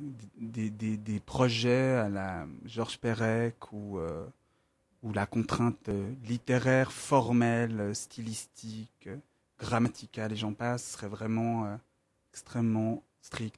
des projets à la Georges Perec ou la contrainte littéraire, formelle, stylistique, grammaticale et j'en passe serait vraiment extrêmement stricte?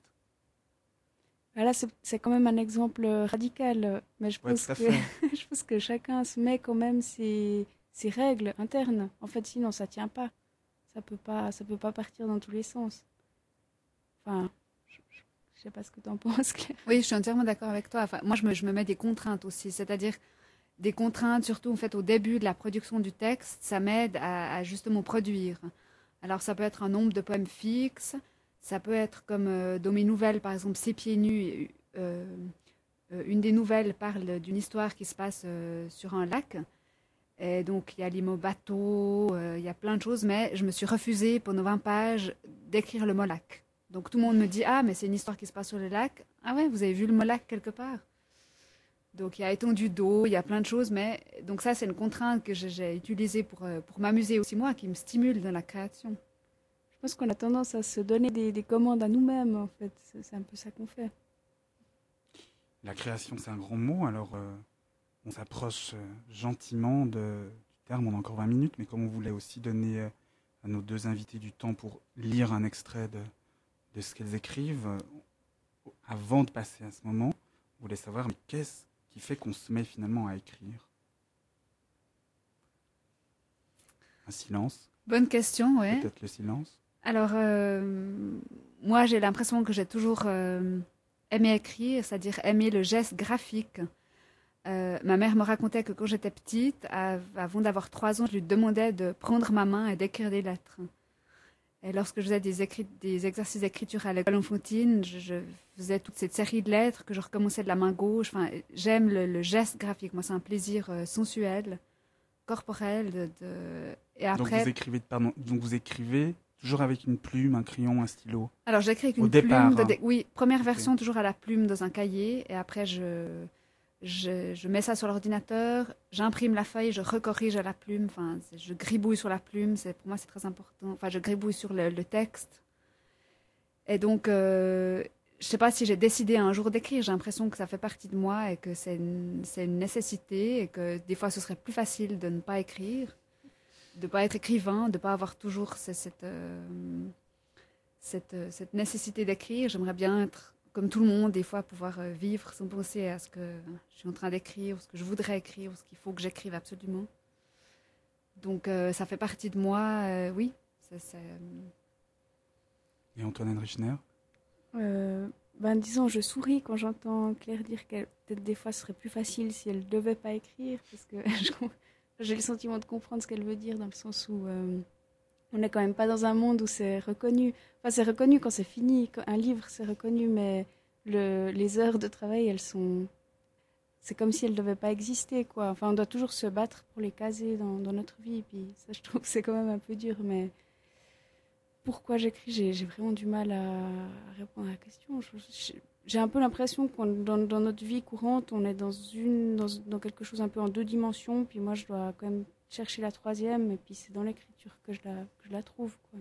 Là, c'est quand même un exemple radical, mais je pense, je pense que chacun se met quand même ses règles internes. En fait, sinon, ça tient pas. Ça peut pas partir dans tous les sens. Enfin, je sais pas ce que tu en penses, Claire. Oui, je suis entièrement d'accord avec toi. Enfin, moi, je me mets des contraintes aussi, c'est-à-dire des contraintes, surtout en fait au début de la production du texte, ça m'aide à justement produire. Alors, ça peut être un nombre de poèmes fixe. Ça peut être comme dans mes nouvelles, par exemple, C'est pieds nus. Une des nouvelles parle d'une histoire qui se passe sur un lac. Et donc, il y a les mots bateau, il y a plein de choses, mais je me suis refusée pendant 20 pages d'écrire le mot lac. Donc, tout le monde me dit « Ah, mais c'est une histoire qui se passe sur le lac. » Ah ouais, vous avez vu le mot lac quelque part? Donc, il y a étendue d'eau, il y a plein de choses, mais donc ça, c'est une contrainte que j'ai utilisée pour m'amuser aussi moi, qui me stimule dans la création. Je pense qu'on a tendance à se donner des commandes à nous-mêmes, en fait. C'est un peu ça qu'on fait. La création, c'est un grand mot. Alors, on s'approche gentiment du terme. On a encore 20 minutes, mais comme on voulait aussi donner à nos deux invités du temps pour lire un extrait de ce qu'elles écrivent, avant de passer à ce moment, on voulait savoir, mais qu'est-ce qui fait qu'on se met finalement à écrire? Un silence? Bonne question, oui. Peut-être le silence? Alors, moi, j'ai l'impression que j'ai toujours aimé écrire, c'est-à-dire aimé le geste graphique. Ma mère me racontait que quand j'étais petite, avant d'avoir 3 ans, je lui demandais de prendre ma main et d'écrire des lettres. Et lorsque je faisais des exercices d'écriture à l'école enfantine, je faisais toute cette série de lettres que je recommençais de la main gauche. Enfin, j'aime le geste graphique. Moi, c'est un plaisir sensuel, corporel. Et après... Donc vous écrivez toujours avec une plume, un crayon, un stylo? Alors j'écris avec une départ, plume. hein. Oui, première version toujours à la plume dans un cahier. Et après, je mets ça sur l'ordinateur, j'imprime la feuille, je recorrige à la plume. Enfin, je gribouille sur la plume. Pour moi, c'est très important. Enfin, je gribouille sur le texte. Et donc, je sais pas si j'ai décidé un jour d'écrire. J'ai l'impression que ça fait partie de moi et que c'est une nécessité et que des fois, ce serait plus facile de ne pas écrire, de ne pas être écrivain, de ne pas avoir toujours cette nécessité d'écrire. J'aimerais bien être, comme tout le monde, des fois, pouvoir vivre sans penser à ce que je suis en train d'écrire, ou ce que je voudrais écrire, ou ce qu'il faut que j'écrive absolument. Donc, ça fait partie de moi, oui. Et Antoine Richner? Disons, je souris quand j'entends Claire dire qu'elle, peut-être des fois, ce serait plus facile si elle ne devait pas écrire, parce que j'ai le sentiment de comprendre ce qu'elle veut dire, dans le sens où on n'est quand même pas dans un monde où c'est reconnu. Enfin, c'est reconnu quand c'est fini. Un livre, c'est reconnu, mais les heures de travail, c'est comme si elles ne devaient pas exister, quoi. Enfin, on doit toujours se battre pour les caser dans notre vie. Puis ça, je trouve que c'est quand même un peu dur. Mais pourquoi j'écris, j'ai vraiment du mal à répondre à la question. J'ai un peu l'impression que dans notre vie courante, on est dans quelque chose un peu en 2 dimensions. Puis moi, je dois quand même chercher la 3e. Et puis c'est dans l'écriture que je la trouve, quoi.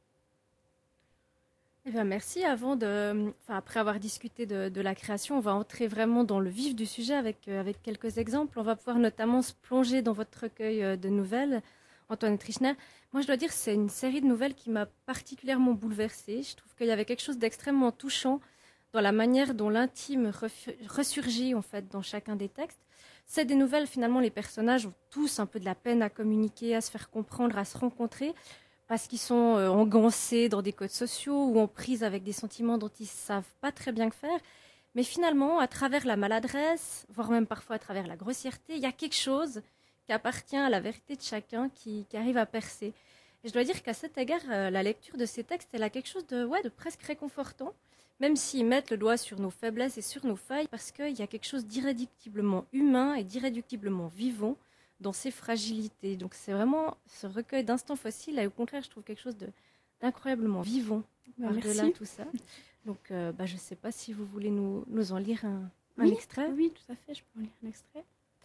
Eh bien, merci. Après avoir discuté de la création, on va entrer vraiment dans le vif du sujet avec quelques exemples. On va pouvoir notamment se plonger dans votre recueil de nouvelles, Antoine Trichner. Moi, je dois dire que c'est une série de nouvelles qui m'a particulièrement bouleversée. Je trouve qu'il y avait quelque chose d'extrêmement touchant dans la manière dont l'intime ressurgit en fait dans chacun des textes. C'est des nouvelles, finalement, les personnages ont tous un peu de la peine à communiquer, à se faire comprendre, à se rencontrer, parce qu'ils sont engoncés dans des codes sociaux ou en prise avec des sentiments dont ils ne savent pas très bien que faire. Mais finalement, à travers la maladresse, voire même parfois à travers la grossièreté, il y a quelque chose qui appartient à la vérité de chacun qui arrive à percer. Et je dois dire qu'à cet égard, la lecture de ces textes, elle a quelque chose de presque réconfortant, même s'ils mettent le doigt sur nos faiblesses et sur nos failles, parce qu'il y a quelque chose d'irréductiblement humain et d'irréductiblement vivant dans ces fragilités. Donc c'est vraiment ce recueil d'instants fossiles, et au contraire, je trouve quelque chose d'incroyablement vivant par-delà tout ça. Donc je ne sais pas si vous voulez nous en lire un extrait. Oui, tout à fait, je peux en lire un extrait.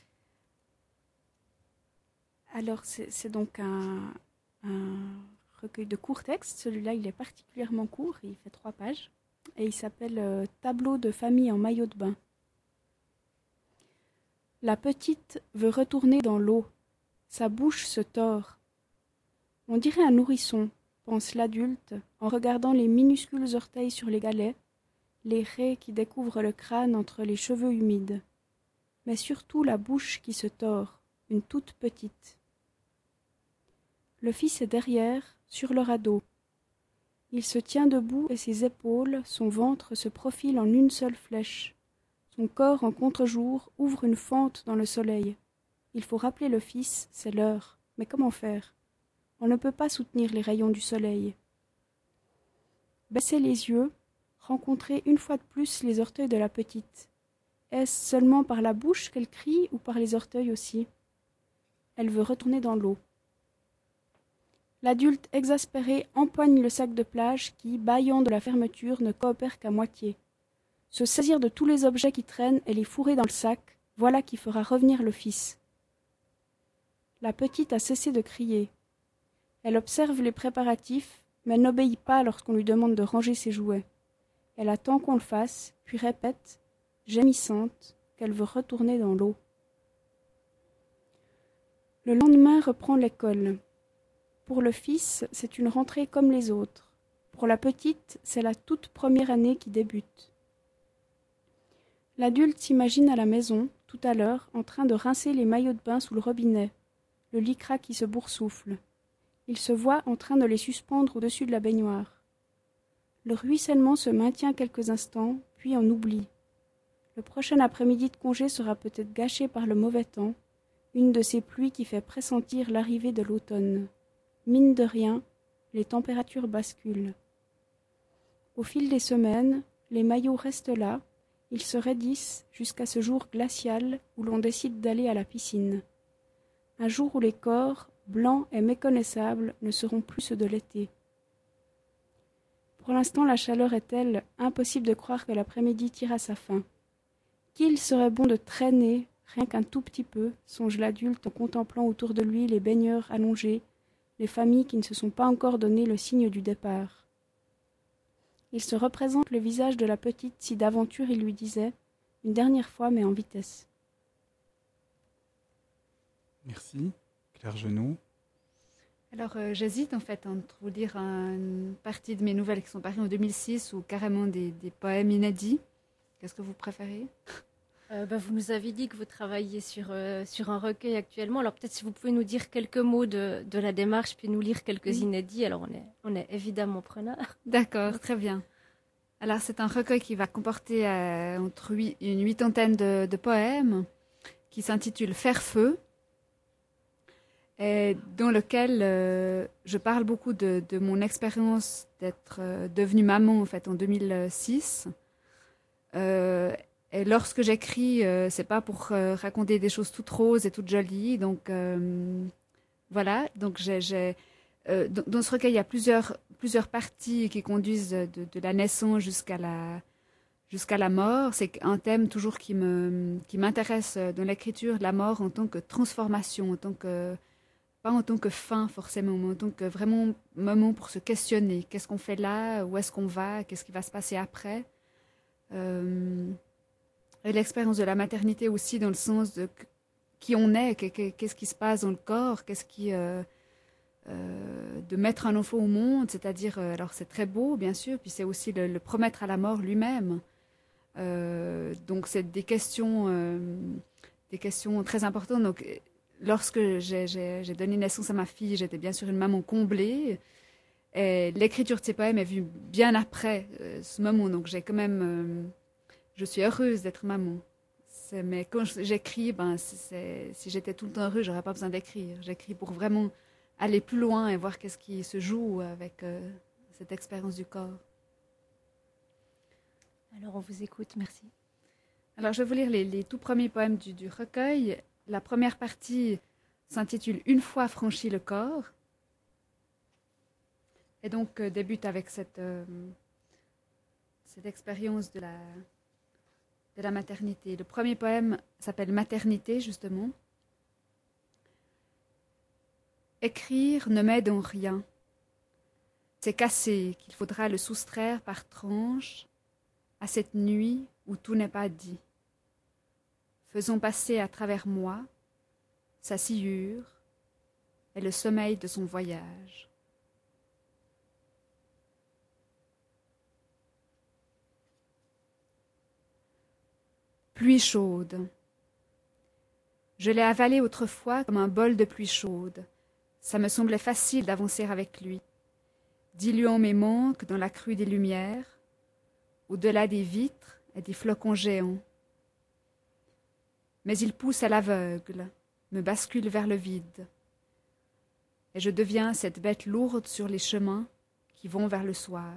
Alors, c'est donc un recueil de courts textes. Celui-là, il est particulièrement court, il fait 3 pages. Et il s'appelle « Tableau de famille en maillot de bain ». La petite veut retourner dans l'eau. Sa bouche se tord. On dirait un nourrisson, pense l'adulte, en regardant les minuscules orteils sur les galets, les raies qui découvrent le crâne entre les cheveux humides. Mais surtout la bouche qui se tord, une toute petite. Le fils est derrière, sur le radeau. Il se tient debout et ses épaules, son ventre se profilent en une seule flèche. Son corps en contre-jour ouvre une fente dans le soleil. Il faut rappeler le fils, c'est l'heure. Mais comment faire? On ne peut pas soutenir les rayons du soleil. Baisser les yeux, rencontrer une fois de plus les orteils de la petite. Est-ce seulement par la bouche qu'elle crie ou par les orteils aussi? Elle veut retourner dans l'eau. L'adulte exaspéré empoigne le sac de plage qui, bâillant de la fermeture, ne coopère qu'à moitié. Se saisir de tous les objets qui traînent et les fourrer dans le sac, voilà qui fera revenir le fils. La petite a cessé de crier. Elle observe les préparatifs, mais n'obéit pas lorsqu'on lui demande de ranger ses jouets. Elle attend qu'on le fasse, puis répète, gémissante, qu'elle veut retourner dans l'eau. Le lendemain reprend l'école. Pour le fils, c'est une rentrée comme les autres. Pour la petite, c'est la toute première année qui débute. L'adulte s'imagine à la maison, tout à l'heure, en train de rincer les maillots de bain sous le robinet, le lycra qui se boursoufle. Il se voit en train de les suspendre au-dessus de la baignoire. Le ruissellement se maintient quelques instants, puis en oublie. Le prochain après-midi de congé sera peut-être gâché par le mauvais temps, une de ces pluies qui fait pressentir l'arrivée de l'automne. Mine de rien, les températures basculent. Au fil des semaines, les maillots restent là, ils se raidissent jusqu'à ce jour glacial où l'on décide d'aller à la piscine. Un jour où les corps, blancs et méconnaissables, ne seront plus ceux de l'été. Pour l'instant, la chaleur est telle, impossible de croire que l'après-midi tire à sa fin. Qu'il serait bon de traîner, rien qu'un tout petit peu, songe l'adulte en contemplant autour de lui les baigneurs allongés, les familles qui ne se sont pas encore donné le signe du départ. Il se représente le visage de la petite si d'aventure il lui disait « une dernière fois mais en vitesse ». Merci. Claire Genoux. Alors j'hésite en fait entre vous lire une partie de mes nouvelles qui sont parues en 2006 ou carrément des poèmes inédits. Qu'est-ce que vous préférez? Vous nous avez dit que vous travailliez sur un recueil actuellement. Alors peut-être si vous pouvez nous dire quelques mots de la démarche, puis nous lire quelques inédits. Alors on est évidemment preneurs. D'accord, très bien. Alors c'est un recueil qui va comporter entre une huitantaine de poèmes qui s'intitule Faire feu, et dans lequel je parle beaucoup de mon expérience d'être devenue maman en fait en 2006. Et lorsque j'écris, c'est pas pour raconter des choses toutes roses et toutes jolies. Donc voilà. Donc dans ce recueil, il y a plusieurs parties qui conduisent de la naissance jusqu'à la mort. C'est un thème toujours qui m'intéresse dans l'écriture, la mort en tant que transformation, pas en tant que fin forcément, mais en tant que vraiment moment pour se questionner. Qu'est-ce qu'on fait là? Où est-ce qu'on va? Qu'est-ce qui va se passer après? Et l'expérience de la maternité aussi dans le sens de qui on est, qu'est-ce qui se passe dans le corps, de mettre un enfant au monde, c'est-à-dire, alors c'est très beau bien sûr, puis c'est aussi le promettre à la mort lui-même. Donc c'est des questions très importantes. Donc lorsque j'ai donné naissance à ma fille, j'étais bien sûr une maman comblée. Et l'écriture de ces poèmes est vue bien après ce moment, donc j'ai quand même... je suis heureuse d'être maman. Mais quand j'écris, si j'étais tout le temps heureuse, j'aurais pas besoin d'écrire. J'écris pour vraiment aller plus loin et voir qu'est-ce qui se joue avec cette expérience du corps. Alors on vous écoute, merci. Alors je vais vous lire les tout premiers poèmes du recueil. La première partie s'intitule « Une fois franchi le corps ». Et donc débute avec cette expérience de la maternité. Le premier poème s'appelle « Maternité » justement. Écrire ne m'aide en rien. C'est cassé qu'il faudra le soustraire par tranches à cette nuit où tout n'est pas dit. Faisons passer à travers moi sa sciure et le sommeil de son voyage. Pluie chaude. Je l'ai avalé autrefois comme un bol de pluie chaude. Ça me semblait facile d'avancer avec lui, diluant mes manques dans la crue des lumières, au-delà des vitres et des flocons géants. Mais il pousse à l'aveugle, me bascule vers le vide, et je deviens cette bête lourde sur les chemins qui vont vers le soir.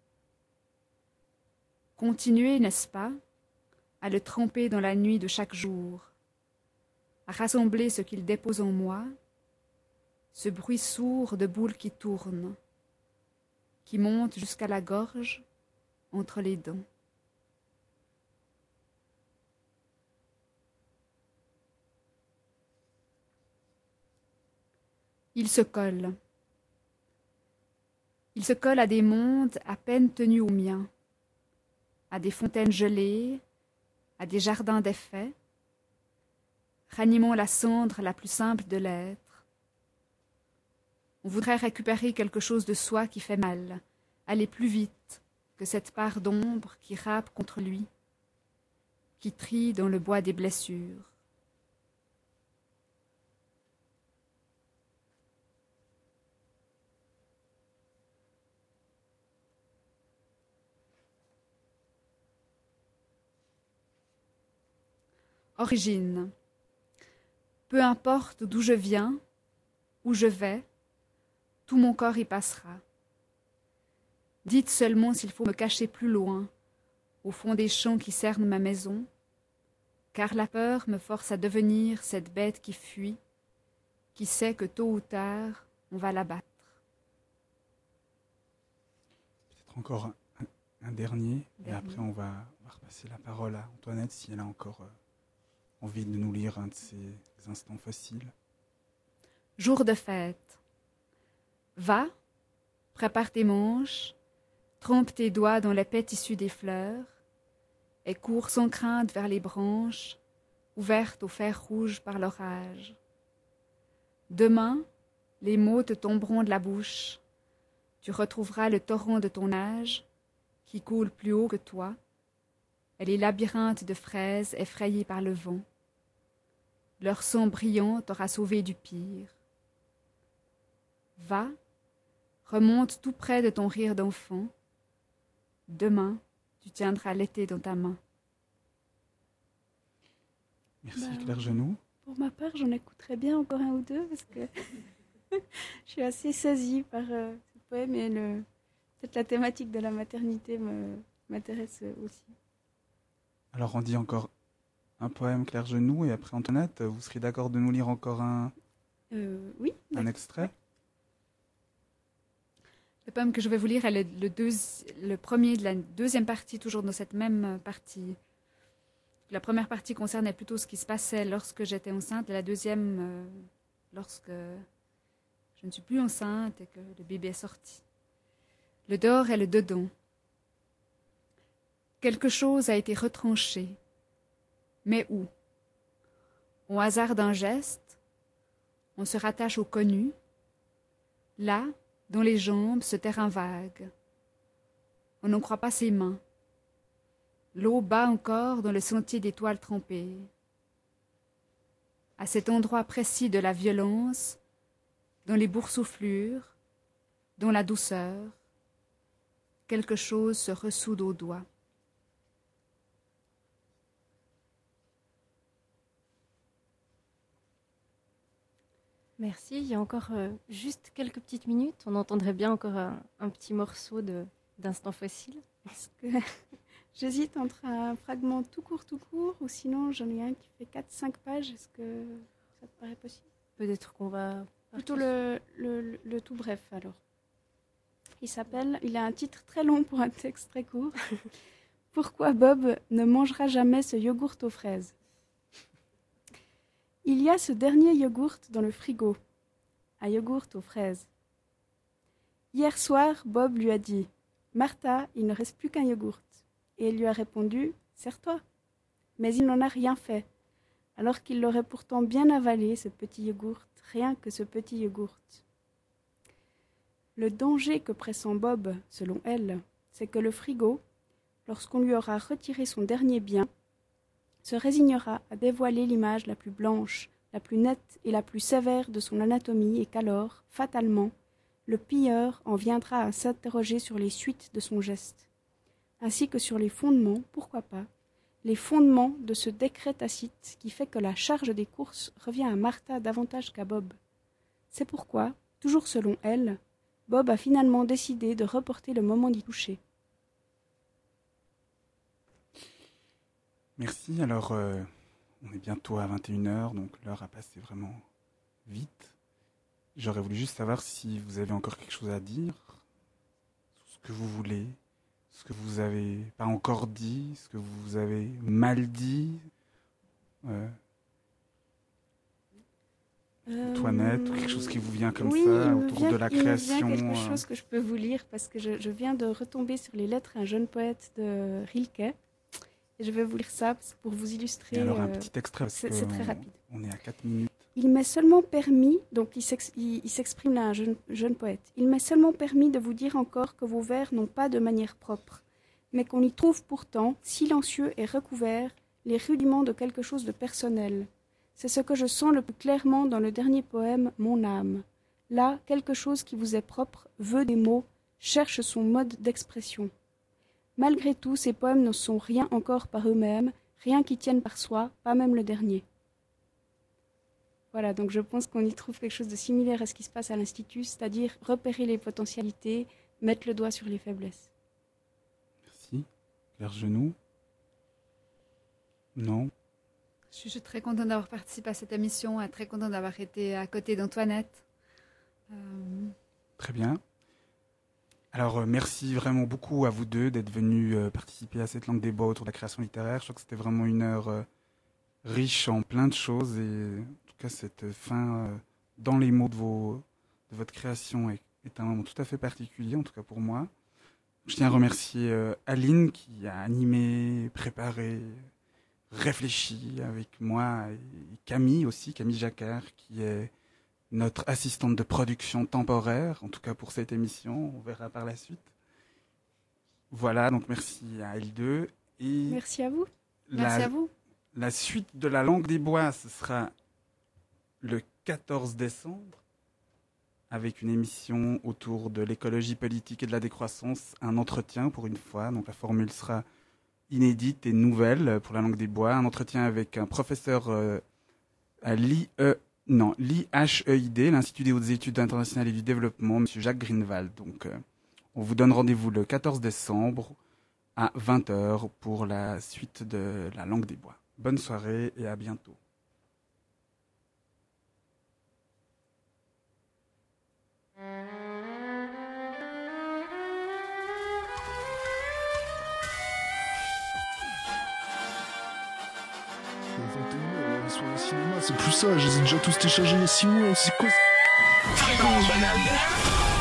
Continuer, n'est-ce pas, à le tremper dans la nuit de chaque jour, à rassembler ce qu'il dépose en moi, ce bruit sourd de boules qui tournent, qui monte jusqu'à la gorge, entre les dents. Il se colle. Il se colle à des mondes à peine tenus aux miens, à des fontaines gelées, à des jardins d'effets, ranimant la cendre la plus simple de l'être. On voudrait récupérer quelque chose de soi qui fait mal, aller plus vite que cette part d'ombre qui râpe contre lui, qui trie dans le bois des blessures. Origine. Peu importe d'où je viens, où je vais, tout mon corps y passera. Dites seulement s'il faut me cacher plus loin, au fond des champs qui cernent ma maison, car la peur me force à devenir cette bête qui fuit, qui sait que tôt ou tard, on va la battre. Peut-être encore un dernier, et après on va repasser la parole à Antoinette si elle a encore envie de nous lire un de ces instants fossiles. Jour de fête. Va, prépare tes manches, trempe tes doigts dans l'épais tissu des fleurs, et cours sans crainte vers les branches, ouvertes au fer rouge par l'orage. Demain, les mots te tomberont de la bouche, tu retrouveras le torrent de ton âge, qui coule plus haut que toi, et les labyrinthes de fraises effrayés par le vent. Leur sang brillant t'aura sauvé du pire. Va, remonte tout près de ton rire d'enfant. Demain, tu tiendras l'été dans ta main. Merci Claire Genoux. Pour ma part, j'en écouterais bien encore un ou deux parce que je suis assez saisie par ce poème et peut-être la thématique de la maternité m'intéresse aussi. Alors on dit encore un poème Claire Genoux et après Antoinette, vous seriez d'accord de nous lire encore Oui. un extrait? Le poème que je vais vous lire est le premier de la deuxième partie, toujours dans cette même partie. La première partie concernait plutôt ce qui se passait lorsque j'étais enceinte, et la deuxième, lorsque je ne suis plus enceinte et que le bébé est sorti. Le dehors et le dedans. Quelque chose a été retranché. Mais où? Au hasard d'un geste, on se rattache au connu, là, dans les jambes, ce terrain vague. On n'en croit pas ses mains. L'eau bat encore dans le sentier d'étoiles trempées. À cet endroit précis de la violence, dans les boursouflures, dans la douceur, quelque chose se ressoude aux doigts. Merci. Il y a encore juste quelques petites minutes. On entendrait bien encore un petit morceau d'Instant Fossile. Parce que j'hésite entre un fragment tout court, ou sinon j'en ai un qui fait 4-5 pages. Est-ce que ça te paraît possible? Peut-être qu'on va... Plutôt le tout bref, alors. Il a un titre très long pour un texte très court. Pourquoi Bob ne mangera jamais ce yogourt aux fraises? Il y a ce dernier yogourt dans le frigo. Un yogourt aux fraises. Hier soir, Bob lui a dit « Martha, il ne reste plus qu'un yogourt. » Et elle lui a répondu « Sers-toi. » Mais il n'en a rien fait, alors qu'il l'aurait pourtant bien avalé, ce petit yogourt, rien que ce petit yogourt. Le danger que pressent Bob, selon elle, c'est que le frigo, lorsqu'on lui aura retiré son dernier bien, se résignera à dévoiler l'image la plus blanche, la plus nette et la plus sévère de son anatomie et qu'alors, fatalement, le pilleur en viendra à s'interroger sur les suites de son geste, ainsi que sur les fondements, pourquoi pas, les fondements de ce décret tacite qui fait que la charge des courses revient à Martha davantage qu'à Bob. C'est pourquoi, toujours selon elle, Bob a finalement décidé de reporter le moment d'y toucher. Merci. Alors, on est bientôt à 21h, donc l'heure a passé vraiment vite. J'aurais voulu juste savoir si vous avez encore quelque chose à dire, ce que vous voulez, ce que vous avez pas encore dit, ce que vous avez mal dit. Antoinette, quelque chose qui vous vient comme ça autour de la création. Il me vient quelque chose que je peux vous lire parce que je viens de retomber sur les lettres à un jeune poète de Rilke. Et je vais vous lire ça pour vous illustrer. Et alors un petit extrait, c'est très rapide. On est à 4 minutes. Il m'est seulement permis, donc il s'exprime là, un jeune poète, il m'est seulement permis de vous dire encore que vos vers n'ont pas de manière propre, mais qu'on y trouve pourtant, silencieux et recouvert, les rudiments de quelque chose de personnel. C'est ce que je sens le plus clairement dans le dernier poème « Mon âme ». Là, quelque chose qui vous est propre, veut des mots, cherche son mode d'expression. Malgré tout, ces poèmes ne sont rien encore par eux-mêmes, rien qui tienne par soi, pas même le dernier. Voilà, donc je pense qu'on y trouve quelque chose de similaire à ce qui se passe à l'Institut, c'est-à-dire repérer les potentialités, mettre le doigt sur les faiblesses. Merci. Claire Genoux? Non? Je suis très contente d'avoir participé à cette émission et très contente d'avoir été à côté d'Antoinette. Très bien. Alors, merci vraiment beaucoup à vous deux d'être venus participer à cette langue des bois autour de la création littéraire. Je crois que c'était vraiment une heure riche en plein de choses et en tout cas, cette fin dans les mots de votre création est un moment tout à fait particulier, en tout cas pour moi. Je tiens à remercier Aline qui a animé, préparé, réfléchi avec moi et Camille aussi, Camille Jacquard qui est notre assistante de production temporaire, en tout cas pour cette émission, on verra par la suite. Voilà, donc merci à L2. Et merci à vous. Merci à vous. La suite de la langue des bois, ce sera le 14 décembre, avec une émission autour de l'écologie politique et de la décroissance, un entretien pour une fois, donc la formule sera inédite et nouvelle pour la langue des bois, un entretien avec un professeur à l'IHEID, l'Institut des hautes études internationales et du développement, M. Jacques Greenwald. Donc, on vous donne rendez-vous le 14 décembre à 20h pour la suite de la langue des bois. Bonne soirée et à bientôt. Sur le cinéma, c'est plus ça, je les ai déjà tous téléchargés il y a 6 mois, c'est quoi ça? Fréquence banane.